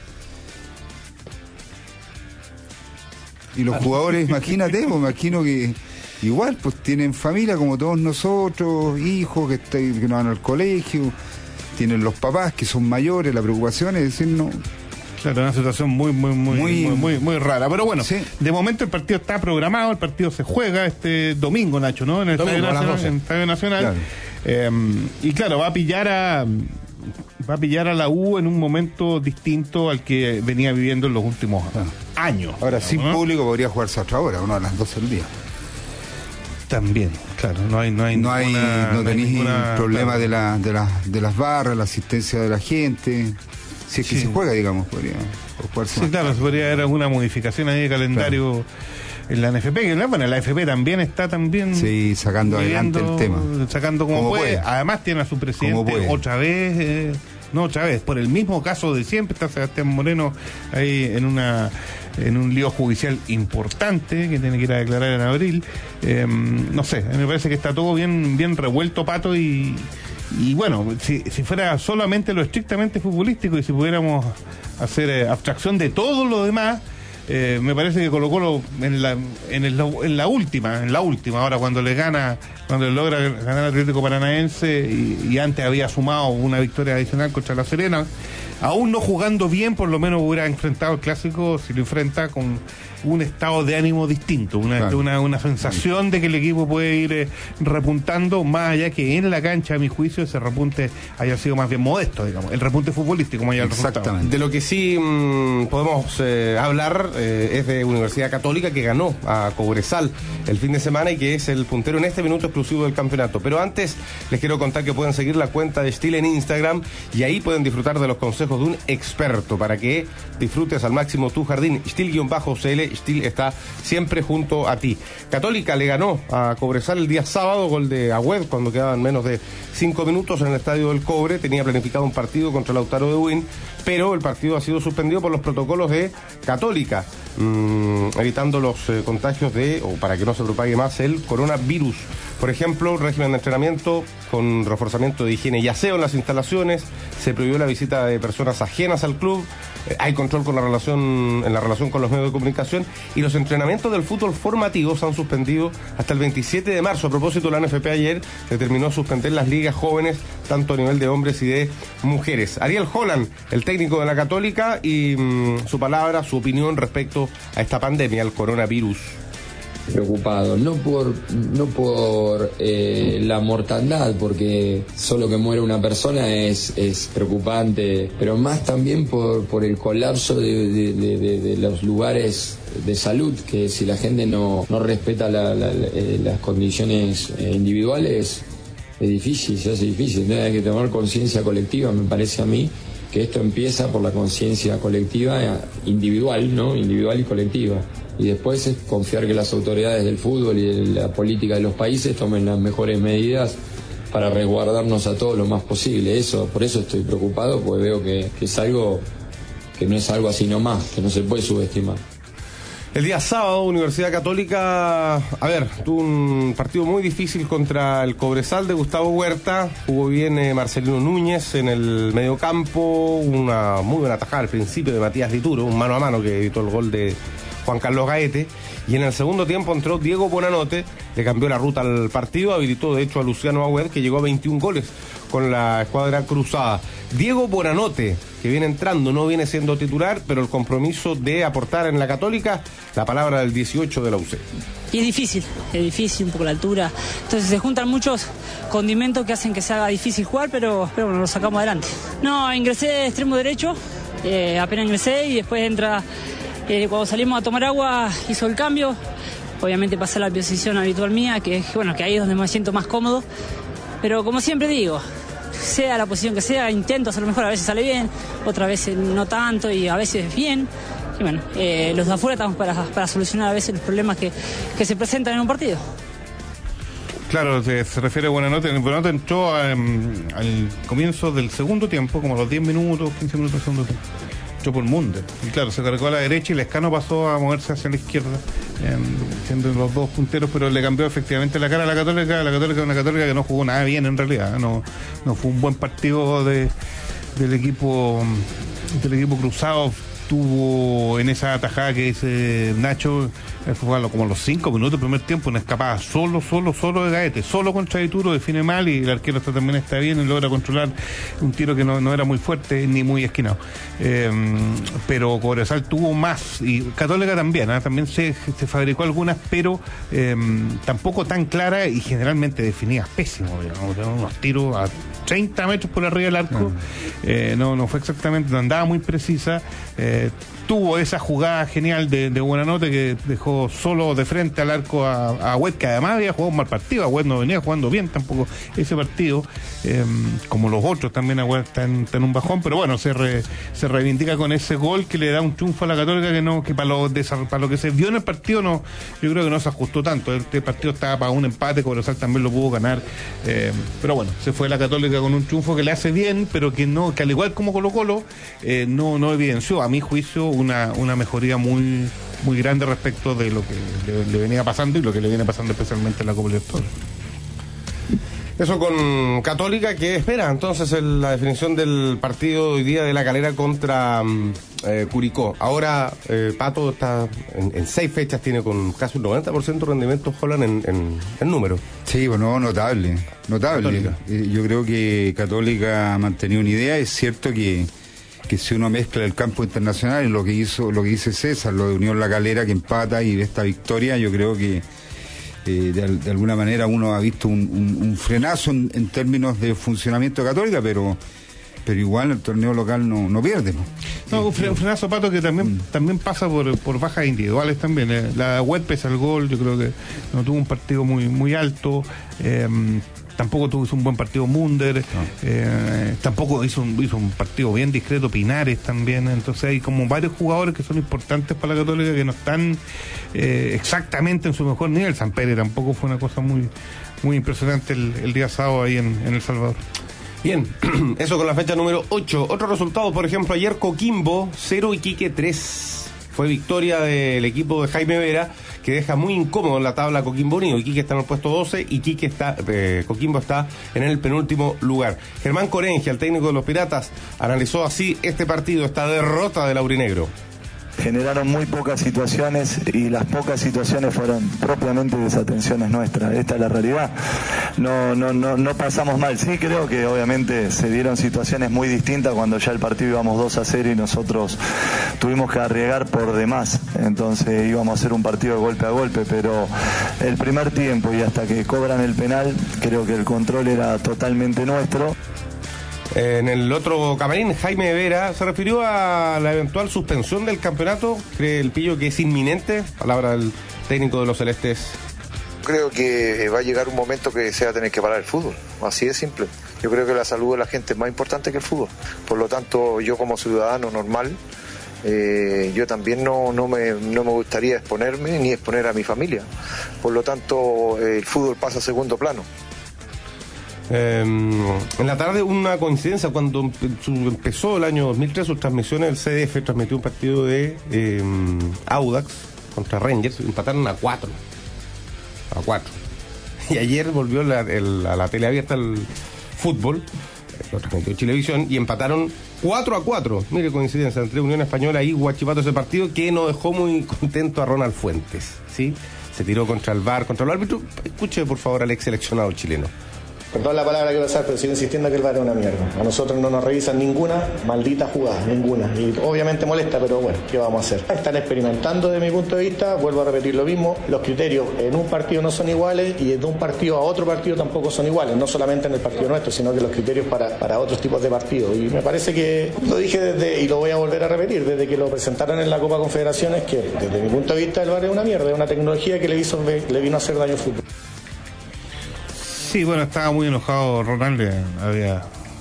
C: Y los jugadores, imagínate, pues, imagino que igual, pues tienen familia como todos nosotros, hijos que, está, que no van al colegio, tienen los papás que son mayores, la preocupación es decir, no.
K: Claro, una situación muy, muy, muy, muy, muy, muy, muy rara. Pero bueno, sí. De momento el partido está programado, el partido se juega este domingo, Nacho, ¿no? En el domingo, Estadio Nacional. En el Estadio Nacional. Claro. Eh, y claro, va a pillar a. Va a pillar a la U en un momento distinto al que venía viviendo en los últimos ah. años.
C: Ahora, digamos, sin ¿no? público podría jugarse a otra hora, ¿no? A las doce del día.
K: También, claro, no hay no hay
C: no hay ninguna, no tenéis no hay problema claro. de la de las de las barras, la asistencia de la gente. Si es que sí. se juega, digamos, podría jugarse.
K: Sí,
C: más
K: claro,
C: tarde.
K: se podría haber alguna modificación ahí de calendario claro. en la N F P, que bueno, la N F P también está también
C: sí, sacando viviendo, adelante el tema.
K: Sacando como, como puede. puede. Además tiene a su presidente otra vez eh, no otra vez, por el mismo caso de siempre, está Sebastián Moreno ahí en una en un lío judicial importante que tiene que ir a declarar en abril. Eh, no sé, me parece que está todo bien bien revuelto, Pato, y, y bueno, si, si fuera solamente lo estrictamente futbolístico y si pudiéramos hacer eh, abstracción de todo lo demás, eh, me parece que Colo-Colo en la, en, el, en la última, en la última, ahora cuando le gana, cuando le logra ganar al Atlético Paranaense y, y antes había sumado una victoria adicional contra La Serena, aún no jugando bien, por lo menos hubiera enfrentado el clásico, si lo enfrenta con un estado de ánimo distinto, una, claro. una, una sensación de que el equipo puede ir eh, repuntando, más allá que en la cancha, a mi juicio, ese repunte haya sido más bien modesto, digamos, el repunte futbolístico, como ya el resultado.
B: De lo que sí mmm, podemos eh, hablar eh, es de Universidad Católica, que ganó a Cobresal el fin de semana y que es el puntero en este minuto exclusivo del campeonato. Pero antes les quiero contar que pueden seguir la cuenta de Steel en Instagram y ahí pueden disfrutar de los consejos de un experto para que disfrutes al máximo tu jardín. Steel-C L, Steel está siempre junto a ti. Católica le ganó a Cobresal el día sábado, gol de Agüed cuando quedaban menos de cinco minutos en el Estadio del Cobre. Tenía planificado un partido contra Lautaro de Buin, pero el partido ha sido suspendido por los protocolos de Católica, mmm, evitando los eh, contagios de, o para que no se propague más, el coronavirus. Por ejemplo, régimen de entrenamiento con reforzamiento de higiene y aseo en las instalaciones, se prohibió la visita de personas ajenas al club, eh, hay control con la relación, en la relación con los medios de comunicación, y los entrenamientos del fútbol formativo se han suspendido hasta el veintisiete de marzo. A propósito, la N F P ayer determinó suspender las ligas jóvenes, tanto a nivel de hombres y de mujeres. Ariel Holland, el técnico de la Católica, y mmm, su palabra, su opinión respecto a esta pandemia, el coronavirus.
F: preocupado, no por no por eh, la mortandad, porque solo que muere una persona es, es preocupante, pero más también por, por el colapso de, de, de, de, de los lugares de salud, que si la gente no, no respeta la, la, la, eh, las condiciones individuales, es difícil, se hace difícil. Entonces hay que tomar conciencia colectiva, me parece a mí, que esto empieza por la conciencia colectiva individual, ¿no? Individual y colectiva. Y después es confiar que las autoridades del fútbol y de la política de los países tomen las mejores medidas para resguardarnos a todos lo más posible. Eso, por eso estoy preocupado, porque veo que, que es algo que no es algo así nomás, que no se puede subestimar.
B: El día sábado, Universidad Católica, a ver, tuvo un partido muy difícil contra el Cobresal de Gustavo Huerta. Jugó bien eh, Marcelino Núñez en el mediocampo, una muy buena tajada al principio de Matías Dituro, un mano a mano que evitó el gol de Juan Carlos Gaete. Y en el segundo tiempo entró Diego Buenanote, le cambió la ruta al partido, habilitó de hecho a Luciano Agüed, que llegó a veintiún goles con la escuadra cruzada. Diego Buenanote, que viene entrando, no viene siendo titular, pero el compromiso de aportar en la Católica, la palabra del dieciocho de la U C.
J: Y es difícil, es difícil, un poco la altura. Entonces se juntan muchos condimentos que hacen que se haga difícil jugar, pero, pero bueno, lo sacamos adelante. No, ingresé de extremo derecho, eh, apenas ingresé y después entra... Eh, cuando salimos a tomar agua hizo el cambio, obviamente pasé a la posición habitual mía, que es bueno, que ahí es donde me siento más cómodo, pero como siempre digo, sea la posición que sea, intento hacerlo mejor, a veces sale bien, otras veces no tanto y a veces bien, y bueno, eh, los de afuera estamos para, para solucionar a veces los problemas que, que se presentan en un partido.
K: Claro, se, se refiere a Buenanote. Buenanote entró um, al comienzo del segundo tiempo, como a los diez minutos, quince minutos del segundo tiempo. Por Munde. Y claro, se cargó a la derecha y Lescano pasó a moverse hacia la izquierda, eh, siendo los dos punteros, pero le cambió efectivamente la cara a la Católica. La Católica es una Católica que no jugó nada bien en realidad, no, no fue un buen partido de, del equipo del equipo cruzado. Tuvo en esa atajada que dice Nacho, fue como a los cinco minutos del primer tiempo, una escapada solo, solo, solo de Gaete, solo contra Dituro, define mal y el arquero está, también está bien y logra controlar un tiro que no, no era muy fuerte ni muy esquinado. Eh, pero Cobresal tuvo más y Católica también, ¿eh? también se, se fabricó algunas, pero eh, tampoco tan claras y generalmente definidas pésimo, digamos, unos tiros a treinta metros por arriba del arco, eh, no, no fue exactamente, no andaba muy precisa. Eh, tuvo esa jugada genial de, de Buenanote que dejó solo de frente al arco a, a Agüed, que además había jugado un mal partido. Agüed no venía jugando bien tampoco ese partido, eh, como los otros también. Agüed está en, está en un bajón, pero bueno, se re, se reivindica con ese gol que le da un triunfo a la Católica que no que para lo, de, para lo que se vio en el partido no, yo creo que no se ajustó tanto. Este partido estaba para un empate, Cobresal también lo pudo ganar, eh, pero bueno, se fue la Católica con un triunfo que le hace bien, pero que no, que al igual como Colo Colo eh, no, no evidenció a mi juicio una, una mejoría muy muy grande respecto de lo que le, le venía pasando y lo que le viene pasando especialmente en la Copa Libertadores.
B: Eso con Católica, que espera entonces el, la definición del partido hoy día de La Calera contra eh, Curicó. Ahora eh, Pato está en, en seis fechas, tiene con casi un noventa por ciento de rendimiento Holland en, en, en número.
C: Sí, bueno, notable, notable. Eh, yo creo que Católica ha mantenido una idea. Es cierto que que si uno mezcla el campo internacional y lo que hizo, lo que dice César, lo de Unión La Calera que empata y esta victoria, yo creo que eh, de, de alguna manera uno ha visto un, un, un frenazo en, en términos de funcionamiento de Católica, pero pero igual el torneo local no, no pierde, ¿no?
K: No, un, fre, un frenazo, Pato, que también, mm. también pasa por, por bajas individuales también. Eh. La web pesa el gol, yo creo que no tuvo un partido muy, muy alto. Eh, Tampoco tuvo un buen partido Munder, no. eh, tampoco hizo un, hizo un partido bien discreto Pinares también. Entonces hay como varios jugadores que son importantes para la Católica que no están eh, exactamente en su mejor nivel. Sampere tampoco fue una cosa muy muy impresionante el, el día sábado ahí en, en El Salvador.
B: Bien, eso con la fecha número ocho. Otro resultado, por ejemplo, ayer Coquimbo cero, Iquique tres. Fue victoria del equipo de Jaime Vera, que deja muy incómodo en la tabla Coquimbo Unido. Iquique está en el puesto doce, Iquique está, eh, Coquimbo está en el penúltimo lugar. Germán Corengia, el técnico de los Piratas, analizó así este partido, esta derrota del aurinegro.
L: generaron muy pocas situaciones y las pocas situaciones fueron propiamente desatenciones nuestras. Esta es la realidad. No, no, no, no pasamos mal. Sí, creo que obviamente se dieron situaciones muy distintas cuando ya el partido íbamos dos a cero y nosotros tuvimos que arriesgar por demás. Entonces íbamos a hacer un partido de golpe a golpe, pero el primer tiempo y hasta que cobran el penal, creo que el control era totalmente nuestro.
B: En el otro camarín, Jaime Vera se refirió a la eventual suspensión del campeonato. ¿Cree el Pillo que es inminente? Palabra del técnico de los Celestes.
N: Creo que va a llegar un momento que se va a tener que parar el fútbol, así de simple. Yo creo que la salud de la gente es más importante que el fútbol. Por lo tanto, yo como ciudadano normal, eh, yo también no, no, me, no me gustaría exponerme ni exponer a mi familia. Por lo tanto, eh, el fútbol pasa a segundo plano.
B: Eh, en la tarde una coincidencia, cuando empezó el año dos mil tres sus transmisiones, el C D F transmitió un partido de eh, Audax contra Rangers, empataron a cuatro a cuatro y ayer volvió la, el, a la tele abierta el fútbol, lo transmitió Chilevisión y empataron cuatro a cuatro. Mire, coincidencia entre Unión Española y Huachipato, ese partido que no dejó muy contento a Ronald Fuentes, ¿sí? Se tiró contra el V A R, contra el árbitro. Escuche por favor al ex seleccionado chileno.
O: Perdón la palabra que voy a usar, pero sigo insistiendo que el V A R es una mierda. A nosotros no nos revisan ninguna maldita jugada, ninguna. Y obviamente molesta, pero bueno, ¿qué vamos a hacer? Están experimentando desde mi punto de vista, vuelvo a repetir lo mismo, los criterios en un partido no son iguales y de un partido a otro partido tampoco son iguales, no solamente en el partido nuestro, sino que los criterios para, para otros tipos de partidos. Y me parece que, lo dije desde, y lo voy a volver a repetir, desde que lo presentaron en la Copa Confederaciones, que desde mi punto de vista el V A R es una mierda, es una tecnología que le, hizo, le vino a hacer daño al fútbol.
K: Sí, bueno, estaba muy enojado Ronald. Había...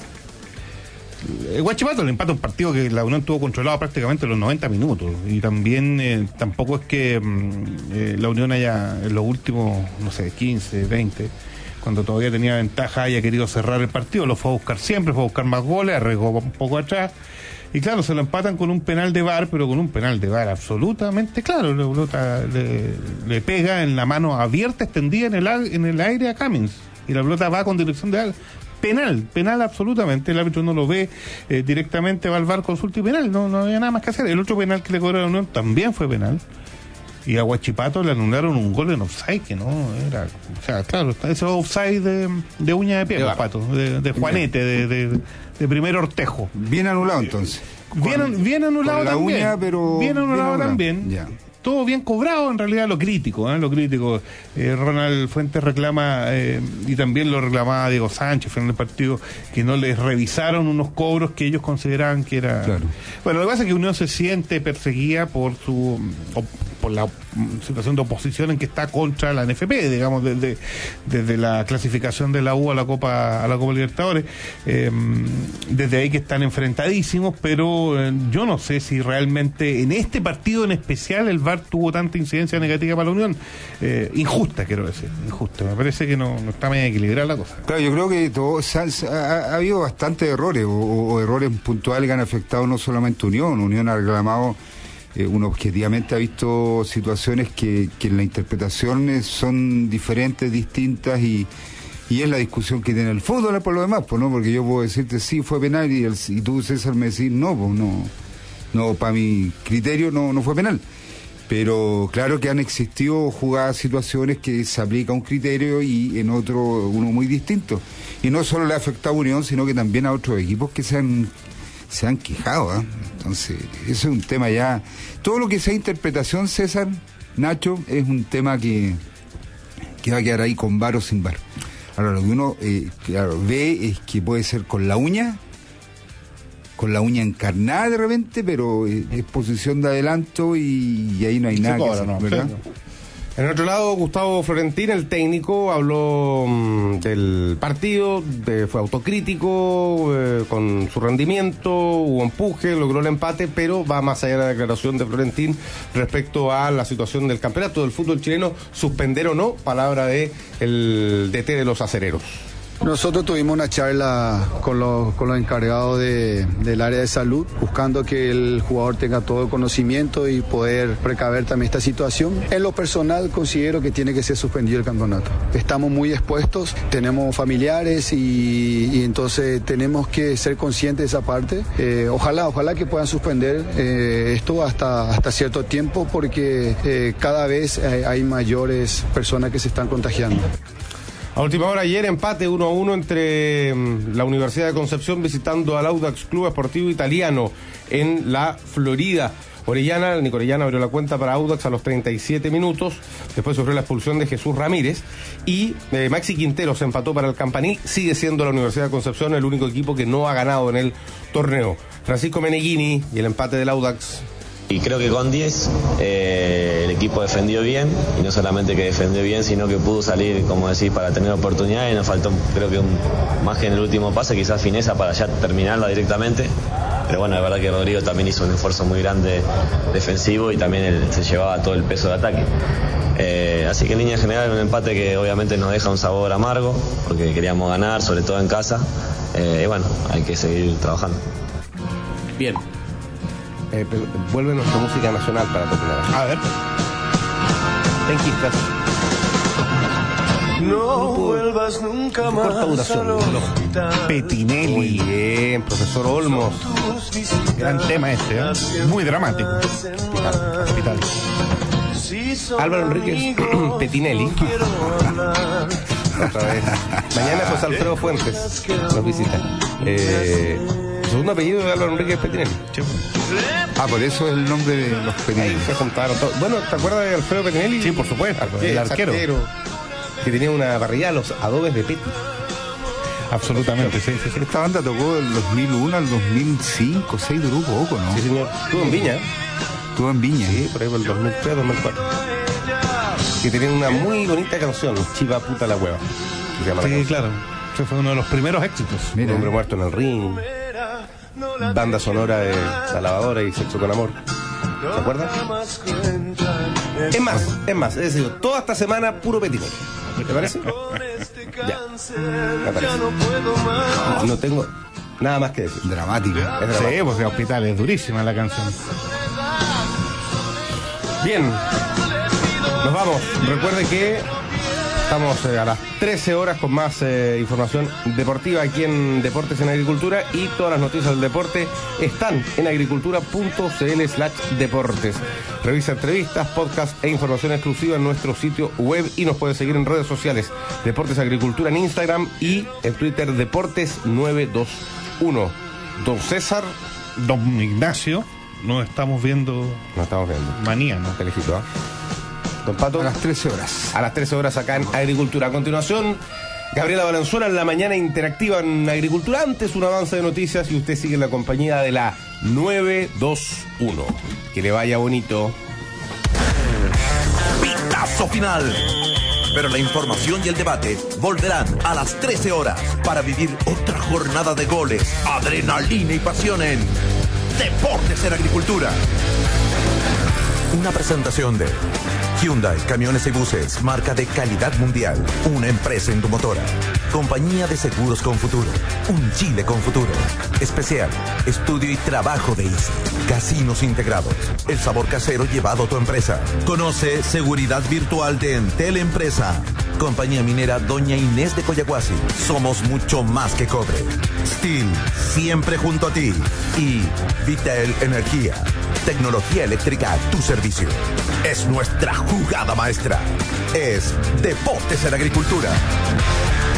K: El Huachipato le empata un partido que la Unión tuvo controlado prácticamente los noventa minutos. Y también eh, tampoco es que eh, la Unión haya, en los últimos, no sé, quince, veinte, cuando todavía tenía ventaja, haya querido cerrar el partido. Lo fue a buscar siempre, fue a buscar más goles, arriesgó un poco atrás. Y claro, se lo empatan con un penal de V A R, pero con un penal de V A R absolutamente claro. La pelota le, le pega en la mano abierta, extendida en el, en el aire a Cummings. Y la pelota va con dirección de penal, penal absolutamente, el árbitro no lo ve eh, directamente, va al V A R, consulta y penal, no, no había nada más que hacer. El otro penal que le cobró la Unión también fue penal, y a Huachipato le anularon un gol en offside que no era, o sea, claro, ese offside de, de uña de pie, de, Pato, de, de Juanete, de, de, de primer Ortejo.
C: Bien anulado entonces.
K: Bien, con, bien anulado con la también. Uña, pero bien anulado, bien anulado también. Ya. Todo bien cobrado, en realidad, lo crítico, ¿eh? Lo crítico. Eh, Ronald Fuentes reclama, eh, y también lo reclamaba Diego Sánchez en el partido, que no les revisaron unos cobros que ellos consideraban que era... Claro. Bueno, lo que pasa es que Unión se siente perseguida por su o, por la situación de oposición en que está contra la N F P, digamos, desde, desde la clasificación de la U a la Copa a la Copa Libertadores. Eh, desde ahí que están enfrentadísimos, pero eh, yo no sé si realmente en este partido en especial el V A R tuvo tanta incidencia negativa para la Unión. Eh, injusta, quiero decir, injusta. Me parece que no, no está bien equilibrada la cosa.
C: Claro, yo creo que todo, ha, ha, ha habido bastantes errores, o, o errores puntuales que han afectado no solamente Unión. Unión ha reclamado, eh, uno objetivamente ha visto situaciones que, que en la interpretación son diferentes, distintas, y y es la discusión que tiene el fútbol por lo demás, pues no, porque yo puedo decirte sí fue penal y, el, y tú, César, me decís no, pues no, no, para mi criterio no, no fue penal. Pero claro que han existido jugadas, situaciones que se aplica un criterio y en otro uno muy distinto. Y no solo le ha afectado a Unión, sino que también a otros equipos que se han se han quejado, ¿eh? Entonces, eso es un tema ya... Todo lo que sea interpretación, César, Nacho, es un tema que, que va a quedar ahí con V A R o sin V A R. Ahora, lo que uno eh, claro, ve es que puede ser con la uña, con la uña encarnada de repente, pero eh, es posición de adelanto y, y ahí no hay nada que hacer, no, ¿verdad? Sí.
B: En otro lado, Gustavo Florentín, el técnico, habló mmm, del partido, de, fue autocrítico eh, con su rendimiento, hubo empuje, logró el empate, pero va más allá de la declaración de Florentín respecto a la situación del campeonato del fútbol chileno, suspender o no, palabra de el D T de los acereros.
M: Nosotros tuvimos una charla con los, con los encargados de, del área de salud, buscando que el jugador tenga todo el conocimiento y poder precaver también esta situación. En lo personal considero que tiene que ser suspendido el campeonato. Estamos muy expuestos, tenemos familiares y, y entonces tenemos que ser conscientes de esa parte. Eh, ojalá, ojalá que puedan suspender eh, esto hasta, hasta cierto tiempo, porque eh, cada vez hay, hay mayores personas que se están contagiando.
B: A última hora ayer, empate uno a uno entre um, la Universidad de Concepción visitando al Audax Club Esportivo Italiano en la Florida. Orellana, Nico Orellana abrió la cuenta para Audax a los treinta y siete minutos, después sufrió la expulsión de Jesús Ramírez y eh, Maxi Quintero se empató para el Campaní. Sigue siendo la Universidad de Concepción el único equipo que no ha ganado en el torneo. Francisco Meneghini y el empate del Audax.
P: Y creo que con diez eh, el equipo defendió bien, y no solamente que defendió bien, sino que pudo salir, como decís, para tener oportunidades. Y nos faltó, creo que un, más que en el último pase, quizás fineza para ya terminarla directamente. Pero bueno, la verdad que Rodrigo también hizo un esfuerzo muy grande defensivo y también él, se llevaba todo el peso de ataque. Eh, así que en línea general un empate que obviamente nos deja un sabor amargo, porque queríamos ganar, sobre todo en casa. Eh, y bueno, hay que seguir trabajando.
B: Bien. Eh, vuelve nuestra música nacional para terminar.
K: A ver.
B: Tenquistas.
Q: No vuelvas nunca más.
B: Corta duración.
K: Petinelli.
B: Muy bien, profesor Olmos.
K: Gran tema este, ¿eh? Muy dramático.
B: Hospital. Hospital. Álvaro Enríquez Petinelli. Otra vez. Mañana José Alfredo Fuentes nos visita. Eh, segundo apellido de Álvaro Enríquez Petinelli.
C: Ah, por eso es el nombre de los Petinelli.
B: Se juntaron todos. Bueno, ¿te acuerdas de Alfredo Petinelli?
K: Sí, por supuesto.
B: El, el arquero. arquero. Que tenía una parrilla a los adobes de Peti.
K: Absolutamente, sí, sí, sí.
C: Esta banda tocó del dos mil uno al dos mil cinco, seis duró poco, ¿no?
B: Sí, señor. Estuvo en Viña.
C: Estuvo en Viña.
B: Sí, por ahí por el dos mil tres, dos mil cuatro. Que tenía una muy bonita canción, Chiva Puta la Hueva.
K: Sí, claro. Ese fue uno de los primeros éxitos.
B: Mira. Un hombre muerto en el ring. Banda sonora de La Lavadora y Sexo con Amor. ¿Se acuerdan? Es más, es más, es decir, toda esta semana puro Petinelli. ¿Te parece? Ya. Me parece. No, no tengo nada más que decir.
C: Dramático.
B: Es dramático.
K: Sí, porque Hospital es durísima la canción.
B: Bien. Nos vamos. Recuerde que estamos eh, a las trece horas con más eh, información deportiva aquí en Deportes en Agricultura, y todas las noticias del deporte están en agricultura.cl slash deportes. Revisa entrevistas, podcast e información exclusiva en nuestro sitio web, y nos puede seguir en redes sociales. Deportes Agricultura en Instagram y en Twitter Deportes nueve dos uno. Don César.
K: Don Ignacio, nos estamos viendo.
B: Nos estamos viendo.
K: Mañana.
B: Te felicito, ¿eh? Don Pato.
C: A las trece horas.
B: A las trece horas acá en Agricultura. A continuación, Gabriela Valenzuela en la mañana interactiva en Agricultura. Antes, un avance de noticias y usted sigue en la compañía de la nueve dos uno. Que le vaya bonito.
A: Pitazo final. Pero la información y el debate volverán a las trece horas para vivir otra jornada de goles, adrenalina y pasión en Deportes en Agricultura. Una presentación de Hyundai Camiones y Buses, marca de calidad mundial, una empresa endomotora. Compañía de Seguros con Futuro, un Chile con futuro. Especial, estudio y trabajo de Easy. Casinos integrados, el sabor casero llevado a tu empresa. Conoce seguridad virtual de Entel Empresa. Compañía minera Doña Inés de Coyahuasi. Somos mucho más que cobre. Steel, siempre junto a ti. Y Vitel Energía. Tecnología eléctrica a tu servicio. Es nuestra jugada maestra. Es Deportes en Agricultura.